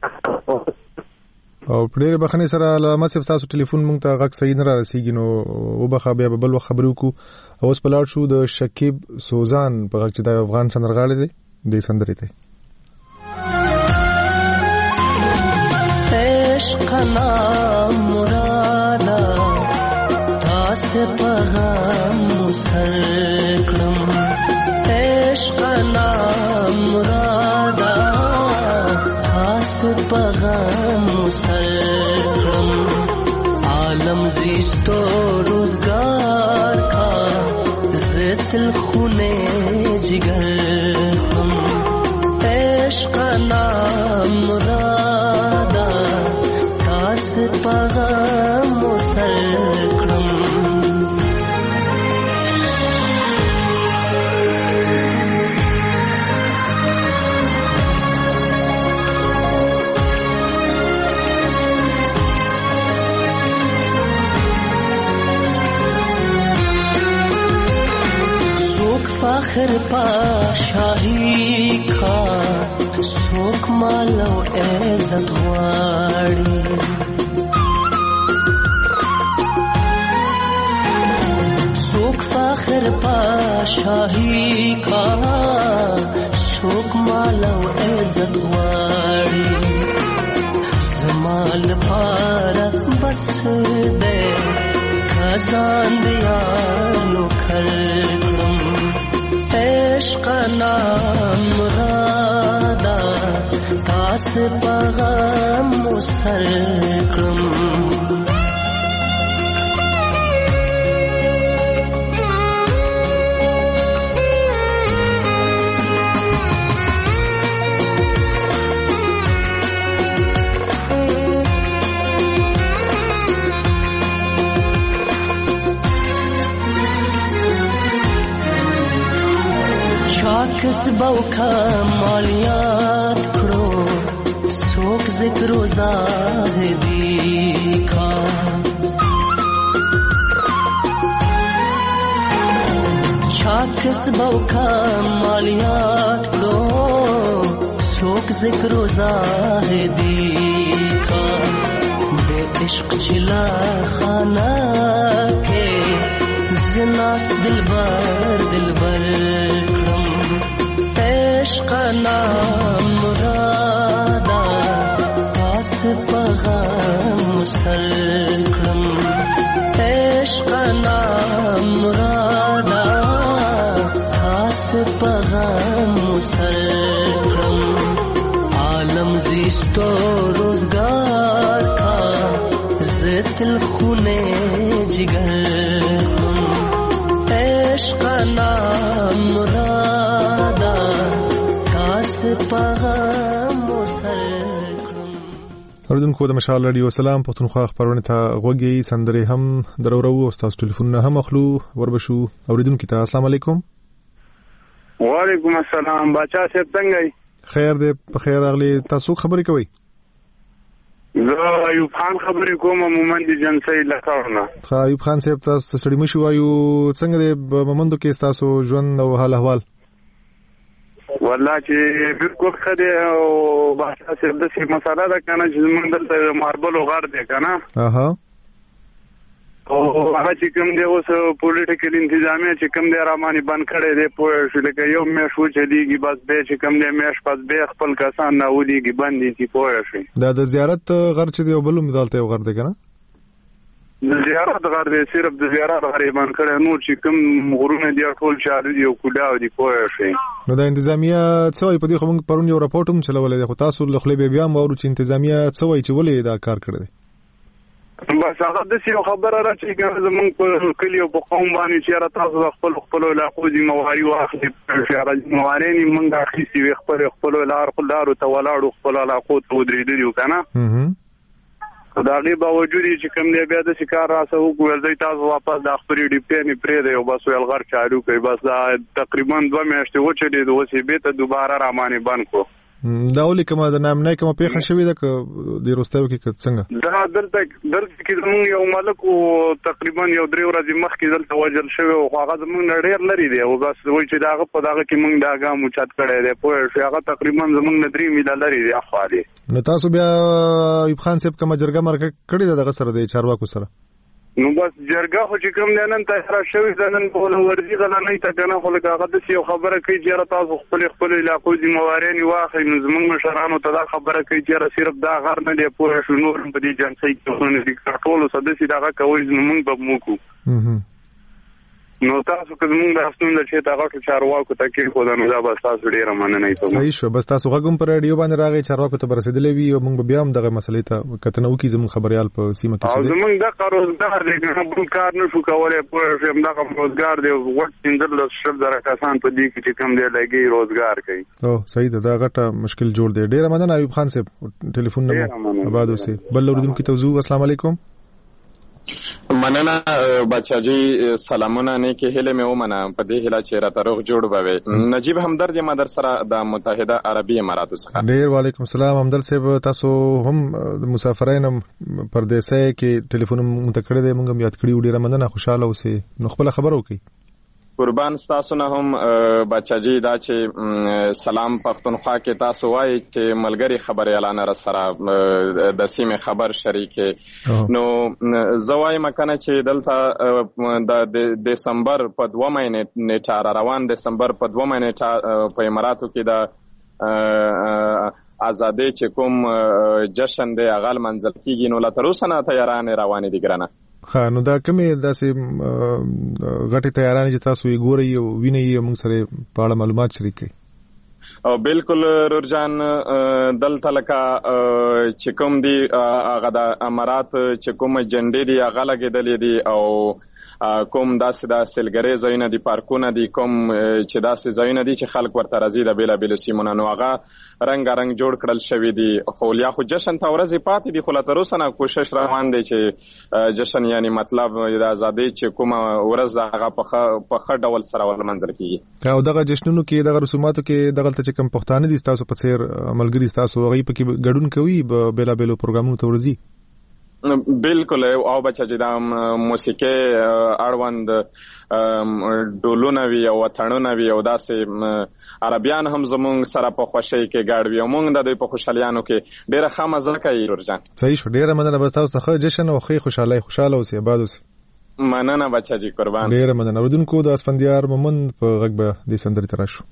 او پډېر بخنه سره علامه صاحب تاسو ټلیفون مونږ ته غږ صحیح نه را رسیږي نو وبخا بیا بل وخت خبرو کو. اوس په لاړ شو د شکیب سوزان په غږ چې د افغان سندرغاړي دی د سندرې ته عشق نام مرادا تاس پغم مسکرم عشق نام مرادا تاس پغم مسکرم عالم زیستو روزگار کا زتل خونے جگر ہم عشق نام مرادا تاس پغم مسکرم فخر پاشاہی کا سوک مالو عزت غواړي سوک فخر پاشاہی کا سوک مالو عزت غواړي زمال پارا بس دے خزان دیالو کھرکڑم عشق نام مرادا تاس پغم مسکرم کسبو کا مالیات کھڑو سوک ذکر و زاہدی کا کسبو کا مالیات کھڑو سوک ذکر و زاہدی کا بے عشق چلا خانہ کے زناس دلبر عشق نام مرادا تاس پغم مسکرم عشق نام مرادا تاس پغم مسکرم عالم زیستو روزگار کا زتل خونے جگر ہم عشق نام مرادا اوریدونکو د مشال رادیو سلام پښتونخوا خبرونه ته غوږی سندرې هم درورو او تاسو ټلیفون هم اخلو وربشو اوریدونکو ته السلام علیکم. وعلیکم السلام بچا صاحب څنګه خیر دې په خیر اغلی تاسو خبرې کوي؟ زه ایوب خان خبرې کوم مومند جنسي لکاونه. ایوب خان صاحب تاسو سړی مشو وایو څنګه دې مومندو کې تاسو ژوند او حال احوال؟ والله چې بالکل خدای او باشا صاحب د څه مساله ده کنه چې موږ دلته ماربل غار دی کنه اها او هغه چې کوم دی اوس پولیټیکل انتظامیه چې کوم دی رامانی بند کړي دی په شو لکه یو مې شو چې دیږي بس به چې کوم دی مېش پس به خپل کسان نه ودیږي باندې چې پوه شي دا د زیارت غر چې دی او بل مدالته غر دی کنه د زیارت غر دی صرف د زیارت غریبان کړي نو چې کوم غرونه دی ټول چاري دی او کډاو دی پوه شي. نو د انتظامیه څه وي په دې خو موږ پرون یو راپورټ هم چلولې خو تاسو له خپل بیا مورو چې انتظامیه څه وي چې ولې دا کار کړی دی؟ بس هغه د څه خبره را چې زمونږ په کلیو په قوم باندې چې تاسو خپل علاقو دي مواري واخلي چې مواري نه مونږه اخیستي خپل لار ته ولاړو خپل علاقو ته ودرېدلو کنه دا غي باوجود چې کوم دی بیا د شکار راسه وګورئ دوی تاسو واپس د خپل ډیپټین پرې دی او بس ولغر چالو کوي بس دا تقریبا 2 میاشتې وچې دي دوی به ته دوباره رامانه بند کو دا ولې کومه د نام نه کومه پیښه شوې ده ک د روستاو کې څنګه دا دلته کې زموږ یو ملک او تقریبا یو 3 ورځې مخکې دلته وجل شوی او هغه زموږ ډېر لري دی او بس وایي چې داغه په داغه کې موږ دا ګام چت کړی دی په هغه تقریبا زموږ 3 میله لري دی اخوالي نو تاسو بیا ایوب خان صاحب کومه جرګه مرګه کړی دا غسر دی چارواکو سره نو بس جرګه خو چې کوم نن ته را شوی ځنن په ورځي غلانې ته کنه خو لکه هغه د یو خبره کوي چې تاسو خپل علاقو دي موارین واخی نو زموږ مشرانو ته دا خبره کوي چې صرف دا غر نه دی پوره شو نور په دې جنسي کې نه دي ټول سدسي دا کوي موږ به موکو نو تاسو کوم د هفتون د چې تاغه چارواکو ته کې خو دا نو دا بس تاسو ډیره مننه کوم صحیح شو بس تاسو غوږم پر رادیو باندې راغی چارواکو ته برسېدلې وي او موږ بیا هم دغه مسلې ته کتنو کې زموږ خبريال په سیمه کې او زموږ د قرارداد دی بل کار نه شو کولای په هم دا روزګار دی وخت اندر له شل زره کسان په دې کې چې کم دی لګي روزګار کوي او صحیح ده دا غټه مشکل جوړ دی ډیره مننه ایوب خان صاحب ټلیفون نمبر آباد اوسه بل اوردونکو ته وزو السلام علیکم مننه بچاجي سلامونه نه کې هله مې ومنه په دې هله چې را تاریخ جوړ بوي نجیب همدرد مدر سره د متحده عربی اماراتو څخه ډیر وعلیکم السلام همدرد صاحب تاسو هم مسافرین پردیسه کې ټلیفون متکړه دې مونږ یاد کړی ډیره مننه خوشاله اوسه نو خپل خبرو کوي قربان تاسو نه هم بچاجي دا چې سلام پښتونخوا کې تاسو وایي چې ملګری خبري اعلان را سره د سیمه خبر شریکه نو زوای مکنه چې دلته د دسمبر په 2 مهینه نیټه روان دسمبر په 2 مهینه په اماراتو کې د ازادي چې کوم جشن دی اغال منځل کیږي نو لا تر اوسه نه تیاران روان دي ګرانه نو دا کومه داسې غټي تیارانه چې تاسو یې ګورئ او وینئ موږ سره په اړه معلومات شریک کړئ او بالکل رورجان دلته لکه چې کوم دی هغه د امارات چې کوم جنډې دی هغه لګېدلې دي او کوم داسې د سیلګری ځایونه دي پارکونه دي کوم چې داسې ځایونه دي چې خلک ورته راځي د بیلابیلو سیمونو نو هغه رنګ جوړ کړل شوی دی خو یا خو جشن ته ورځې پاتې دي خو لا تر اوسه نه کوشش روان دی چې جشن یعنی مطلب د ازادۍ چې کومه ورځ هغه په ښه ډول سره ولمنځل کیږي او دغه جشنونو کې دغه رسوماتو کې دغه چې کوم پښتانه دي تاسو په څیر ملګری تاسو هغه په کې ګډون کوي بیلابیلو پروګرامونو ته ورځي بالکل او بچا چې د موسیقي اړوند ډولونه وی او وطنونه وی او داسې عربیان هم زمونږ سره په خوشی کې ګډ وی او موږ د دوی په خوشالیانو کې ډیره ښه مزه کوي ورجان صحیح شو ډیره مننه بس تاسو څخه جشن او خې خوشاله اوسئ آباد اوسئ مننه بچا جی قربان ډیره مننه ودونکو د اسفندیار مومند په غږ به د سندري تراشو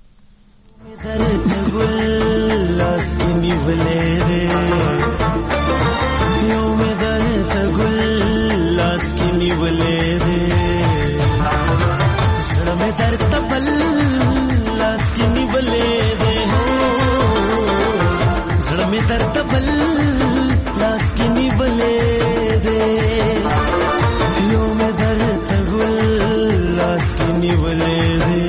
درد ګل لاس کې نیولې لاس کی نیولې دې زړه مې درد بل لاس کی نیولې دې زړه مې درد بل لاس کی نیولې دې یو مې درد ګل لاس کی نیولې دې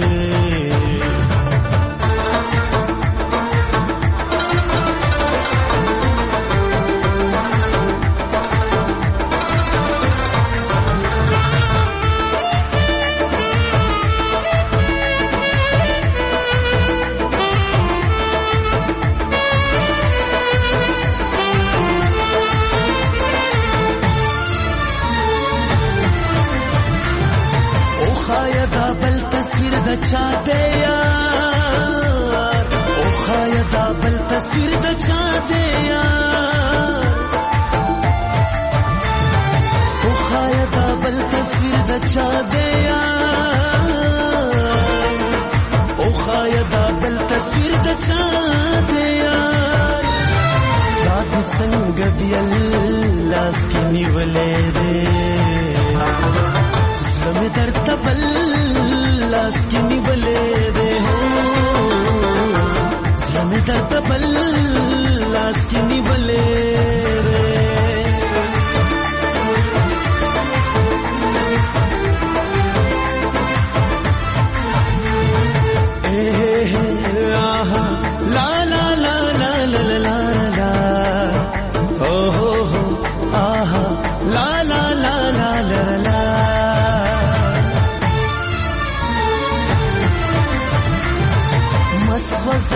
چاته یار او خایا دا بل تصویر د چاته یار او خایا دا بل تصویر د چاته یار او خایا دا بل تصویر د چاته یار دا د څنګه بیل لاس کې نیولې دې زړه مې درته بل لاس کی نیولې دې زړه مې درته بل لاس کی نیولې دې لا لا لا لا لا لا لا او هو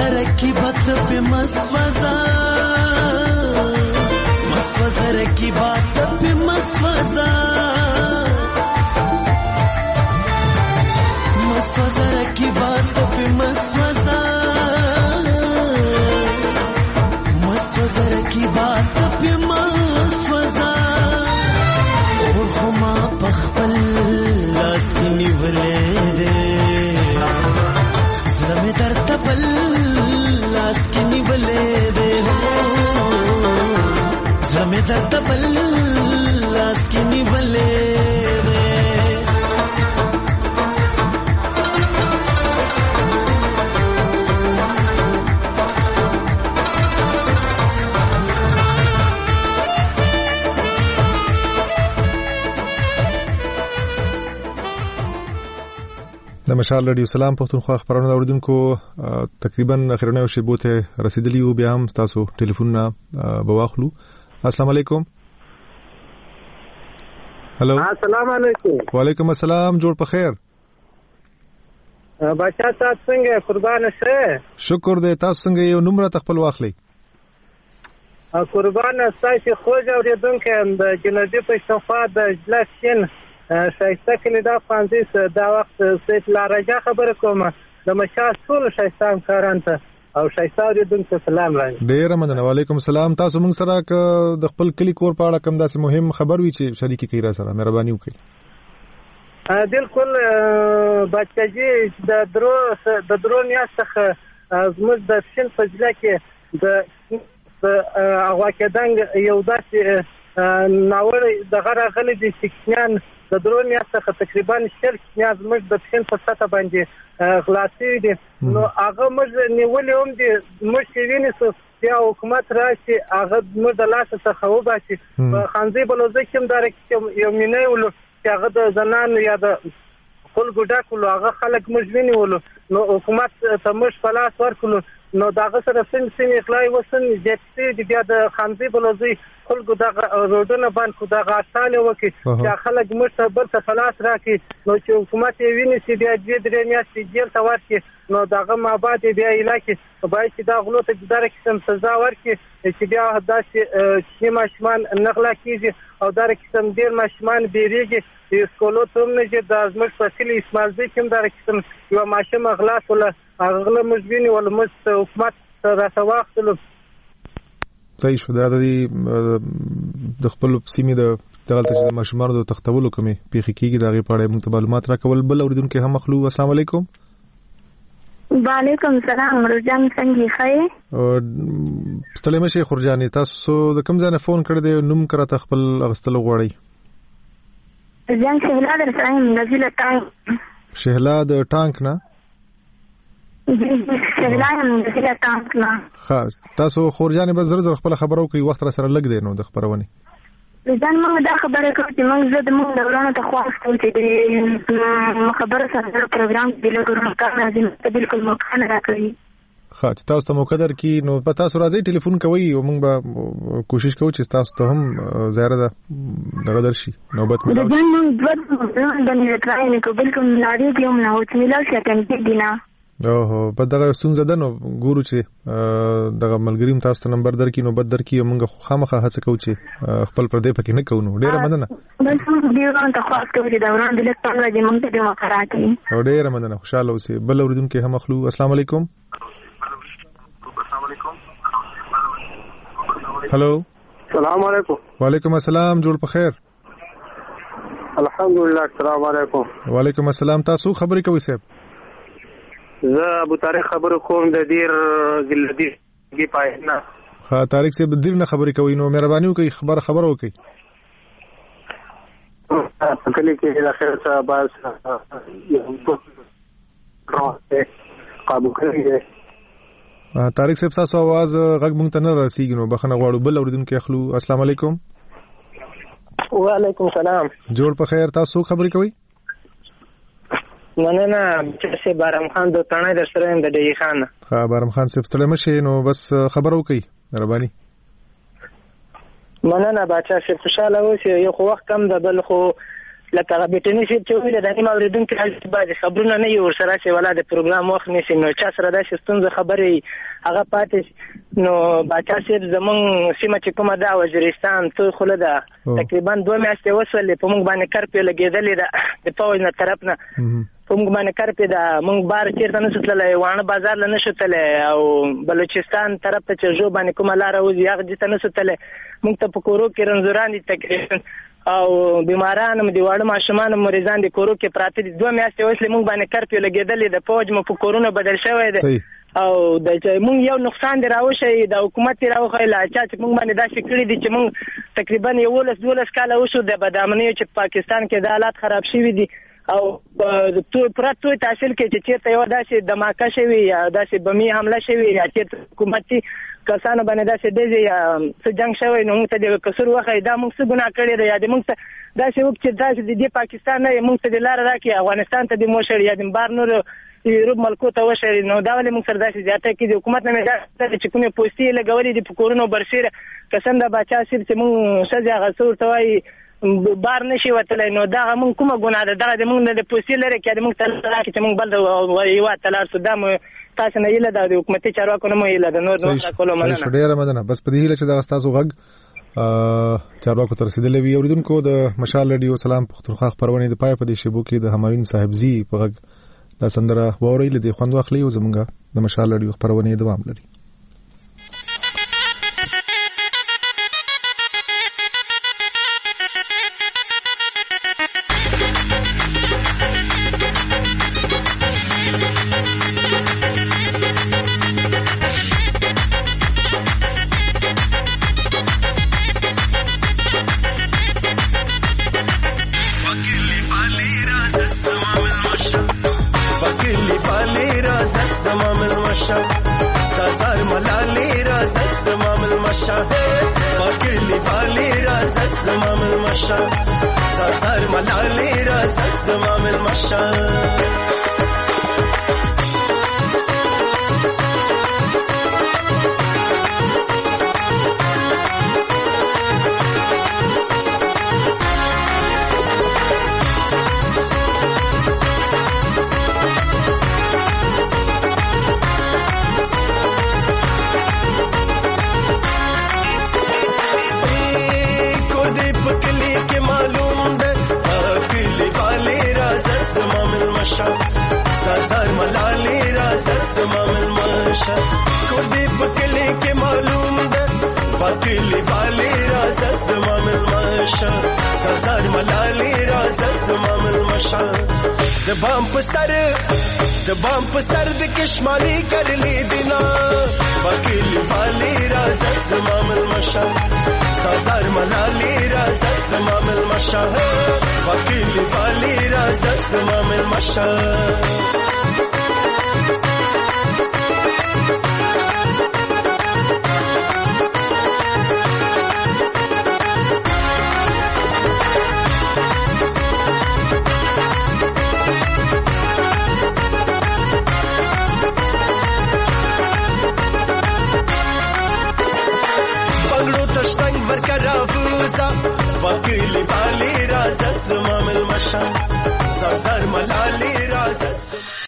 रकीबत पे मस्वजा रकीबत पे मस्वजा रकीबत पे मस्वजा रकीबत पे मस्वजा और खुमा पखपल लास्नी वले दे जमे दर तबल लास्नी वले दे जमे दर तबल लास्नी वले दे د مشال رادیو سلام پښتونخوا خبرونه اوریدونکو تقریبا اخرونه شیبو ته رسیدلی او بیا هم تاسو ټلیفون بواخلو. السلام علیکم. هلو السلام علیکم. وعلیکم السلام. جوړ په خیر. بچا تاسو څنګه قربان شه؟ شکر دې. تاسو څنګه یو نمبر تخپل واخلئ؟ قربان تاسو خوږ اوریدونکو د جنوبي پښتونخوا د جلسین شایسته کلی دا فرانسیس دا وخت سیت لارجا خبره کومه د مشال ټول شایستان کارانته او شایسته اوریدونکو سلام راځي. ډیر مننه. وعلیکم السلام. تاسو موږ سره د خپل کلی کور په اړه کوم داسې مهم خبر وي چې شریکي کړئ را سره مهرباني وکړئ. بالکل بچاجي د درو میاشتخه زموږ د شین فضله کې د اواکدنګ یو داسې ناوړ دغه راغلي دي سکینان د درو میاشتخه تقریبا 40 میاشت موږ د شین په سطح باندې خلاصي دي. نو هغه موږ نیولې هم دي موږ ویني چې بیا حکومت راشي هغه موږ د لاس څخه وباسي. په خانزي بلوزه کې هم دار یو مینه ولو چې هغه د زنان یا د خلکو ډاکولو هغه خلک موږ ویني ولو. نو حکومت ته موږ په لاس ورکړو نو داغه سره سن اخلاص وسن جټي بیا د خانزي بلوزي خلکو د روډونو باندې د غاټاله وکي چې خلک موږ ته بل څه فلاس راکې نو چې حکومت یې ویني چې بیا دې درې میاشتې جیل ته ورکې نو داغه مابعد بیا علاقې باید چې دا غلو ته دغه قسم سزا ورکې چې بیا داسې چې ماشمان نغلا کیږي او دا قسم ډیر ماشمان بیریږي سکولو ته نه چې د ازمش په کلی اسماعیل زی کوم دا قسم یو ماشم اغلاس ولا اغله مجبینی ولا مست حکومت راځواختلو. صحیح شو. دا د خپل سیمې د دغلت چې د ماشومانو د تختولو کومې پیخي کیږي دا غي پاړې موږ ته معلومات راکول. بل اوریدونکو هم مخلو. السلام علیکم. وعلیکم السلام. مرجان څنګه ښه؟ ستلمه شي خورجاني. تاسو د کوم ځای نه فون کړی دی؟ نوم کړه خپل اغستلو غواړئ؟ ځان شهلا درسایم نزله ټانک. شهلا د ټانک نه؟ شهلا نزله ټانک نه. ها تاسو خورجاني به زر خپل خبرو کوي وخت را سره لګ دی نو د خبرونه ځان موږ دا خبره کوي چې موږ زه د موږ دورانو ته خواستم چې د خبره سره پروګرام دی له ګورم کار راځي ته بالکل موقع نه راکړي. ښه چې تاسو ته موقع درکې نو په تاسو راځي ټلیفون کوي او موږ به کوشش کوو چې تاسو ته هم زیاره ده دغه درشي نوبت ملو. ځان موږ باندې ترای نه کو بالکل لاري دی هم نه او چې ملو شي ټنګ دی نه. اوه په دغه سونزه ده نو ګورو چې دغه ملګریم تاسو ته نمبر درکې نو بد درکې موږ خامخا هڅه کوو چې خپل پردې پکې نه کوو. ډیره مننه. بس موږ ډیره ته خواست کوو چې دا وران د لکه راځي موږ ته موقع راکړي. ډیره مننه. خوشاله اوسئ. بل اوریدونکو هم مخلو. السلام علیکم. هلو السلام علیکم. وعلیکم السلام. جوړ په خیر. الحمدلله. السلام علیکم. وعلیکم السلام. تاسو خبرې کوئ صاحب؟ زه ابو طارق خبرو کوم د دیر ګلدی کې پاینا. ها طارق صاحب دیر نه خبرې کوي نو مهرباني وکړئ خبر وکړئ. کله کې د اخر څخه باز قابو کړی. طارق صاحب تاسو आवाज غږ مونږ ته نه رسیږي نو بخنه غواړو. بل اوریدونکو اخلو. السلام علیکم. وعلیکم السلام. جوړ په خیر. تاسو خبرې کوئ؟ مننه. چې بارم خان د تڼۍ در سره د ډی خان. ها بارم خان صاحب ستلمه شي نو بس خبر وکړئ مهرباني. مننه بچا چې خوشاله اوسئ. یو خو وخت کم د بل خو لکه بیټنی چې ویل د نیم اوریدونکو راځي باید خبرونه نه یو سره چې ولا د پروګرام وخت نشي نو چا سره د ستونزه خبرې هغه پاتې نو باچا صاحب زمونږ سیمه چې کومه ده وزیرستان ته خوله ده تقریبا 2 میاشتې وسولې په موږ باندې کرپی لګېدلې ده د پوځ نه طرف نه په موږ باندې کرپی ده موږ بار چیرته نشو تللی وانه بازار له نشو تللی او بلوچستان طرف ته چې جو باندې کومه لاره وځي هغه دې ته نشو تللی موږ ته په کورو کې رنځوران دي تقریبا او بیماران هم دي واړه ماشومان مریضان دي کورو کې پراته دي 2 میاشتې وسلې موږ باندې کرپی لګېدلې د پوځ مو په کورونه بدل شوی دی او د موږ یو نقصان دی راوشي د حکومت راوخی لا چې موږ باندې داسې کړی دي چې موږ تقریبا 11 کاله وشو د بدامنیو چې پاکستان کې د حالات خراب شوي دي او پراتوی تحصیل کې چې چیرته یو داسې دماکه شوي یا داسې بمی حمله شوي یا چیرته حکومتي کسانو باندې داسې ډزې یا څه جنګ شوی نو موږ ته د قصور وخی دا موږ څه ګناه کړی دی یا د موږ ته داسې وکړي چې داسې د دې پاکستان نه موږ ته د لاره راکړي افغانستان ته د موشړي یا د بار نور یورپ ملکو ته وشړي نو دا ولې موږ سره داسې زیاته کړي د حکومت نه مې دا چې کومې پوستې لګولې دي په کورونو برسېره قسم د باچا صاحب چې موږ ښځې هغه څه ورته وایي بار نشي وتلی نو دغه موږ کومه ګناه ده دغه د موږ د پوستې لرې کړي د موږ ته راکړي چې موږ بل هېواد ته لاړ شو دا مو تاسو نه هیله ده د حکومتي چارواکو نه مو هیله ده نور نو راکولو مننه ډېره مننه بس په دې هیله چې دغه ستاسو غږ چارواکو ته رسېدلی وي اورېدونکو د مشال رادیو سلام پښتونخوا خپرونې د پای په دې شیبو کې د همایون صاحبزي په غږ دا سندره واورئ له دې خوند واخلئ او زموږ د مشال رادیو خپرونې دوام لري जबाम पर सर्द किश्मानी कर ली दिना वकील वाली राजत मामल मशा साजार मलाली राजत मामल मशा वकील वाली राजत मामल मशा वकील वाली राजत मामल मशा साजार मलाली राजत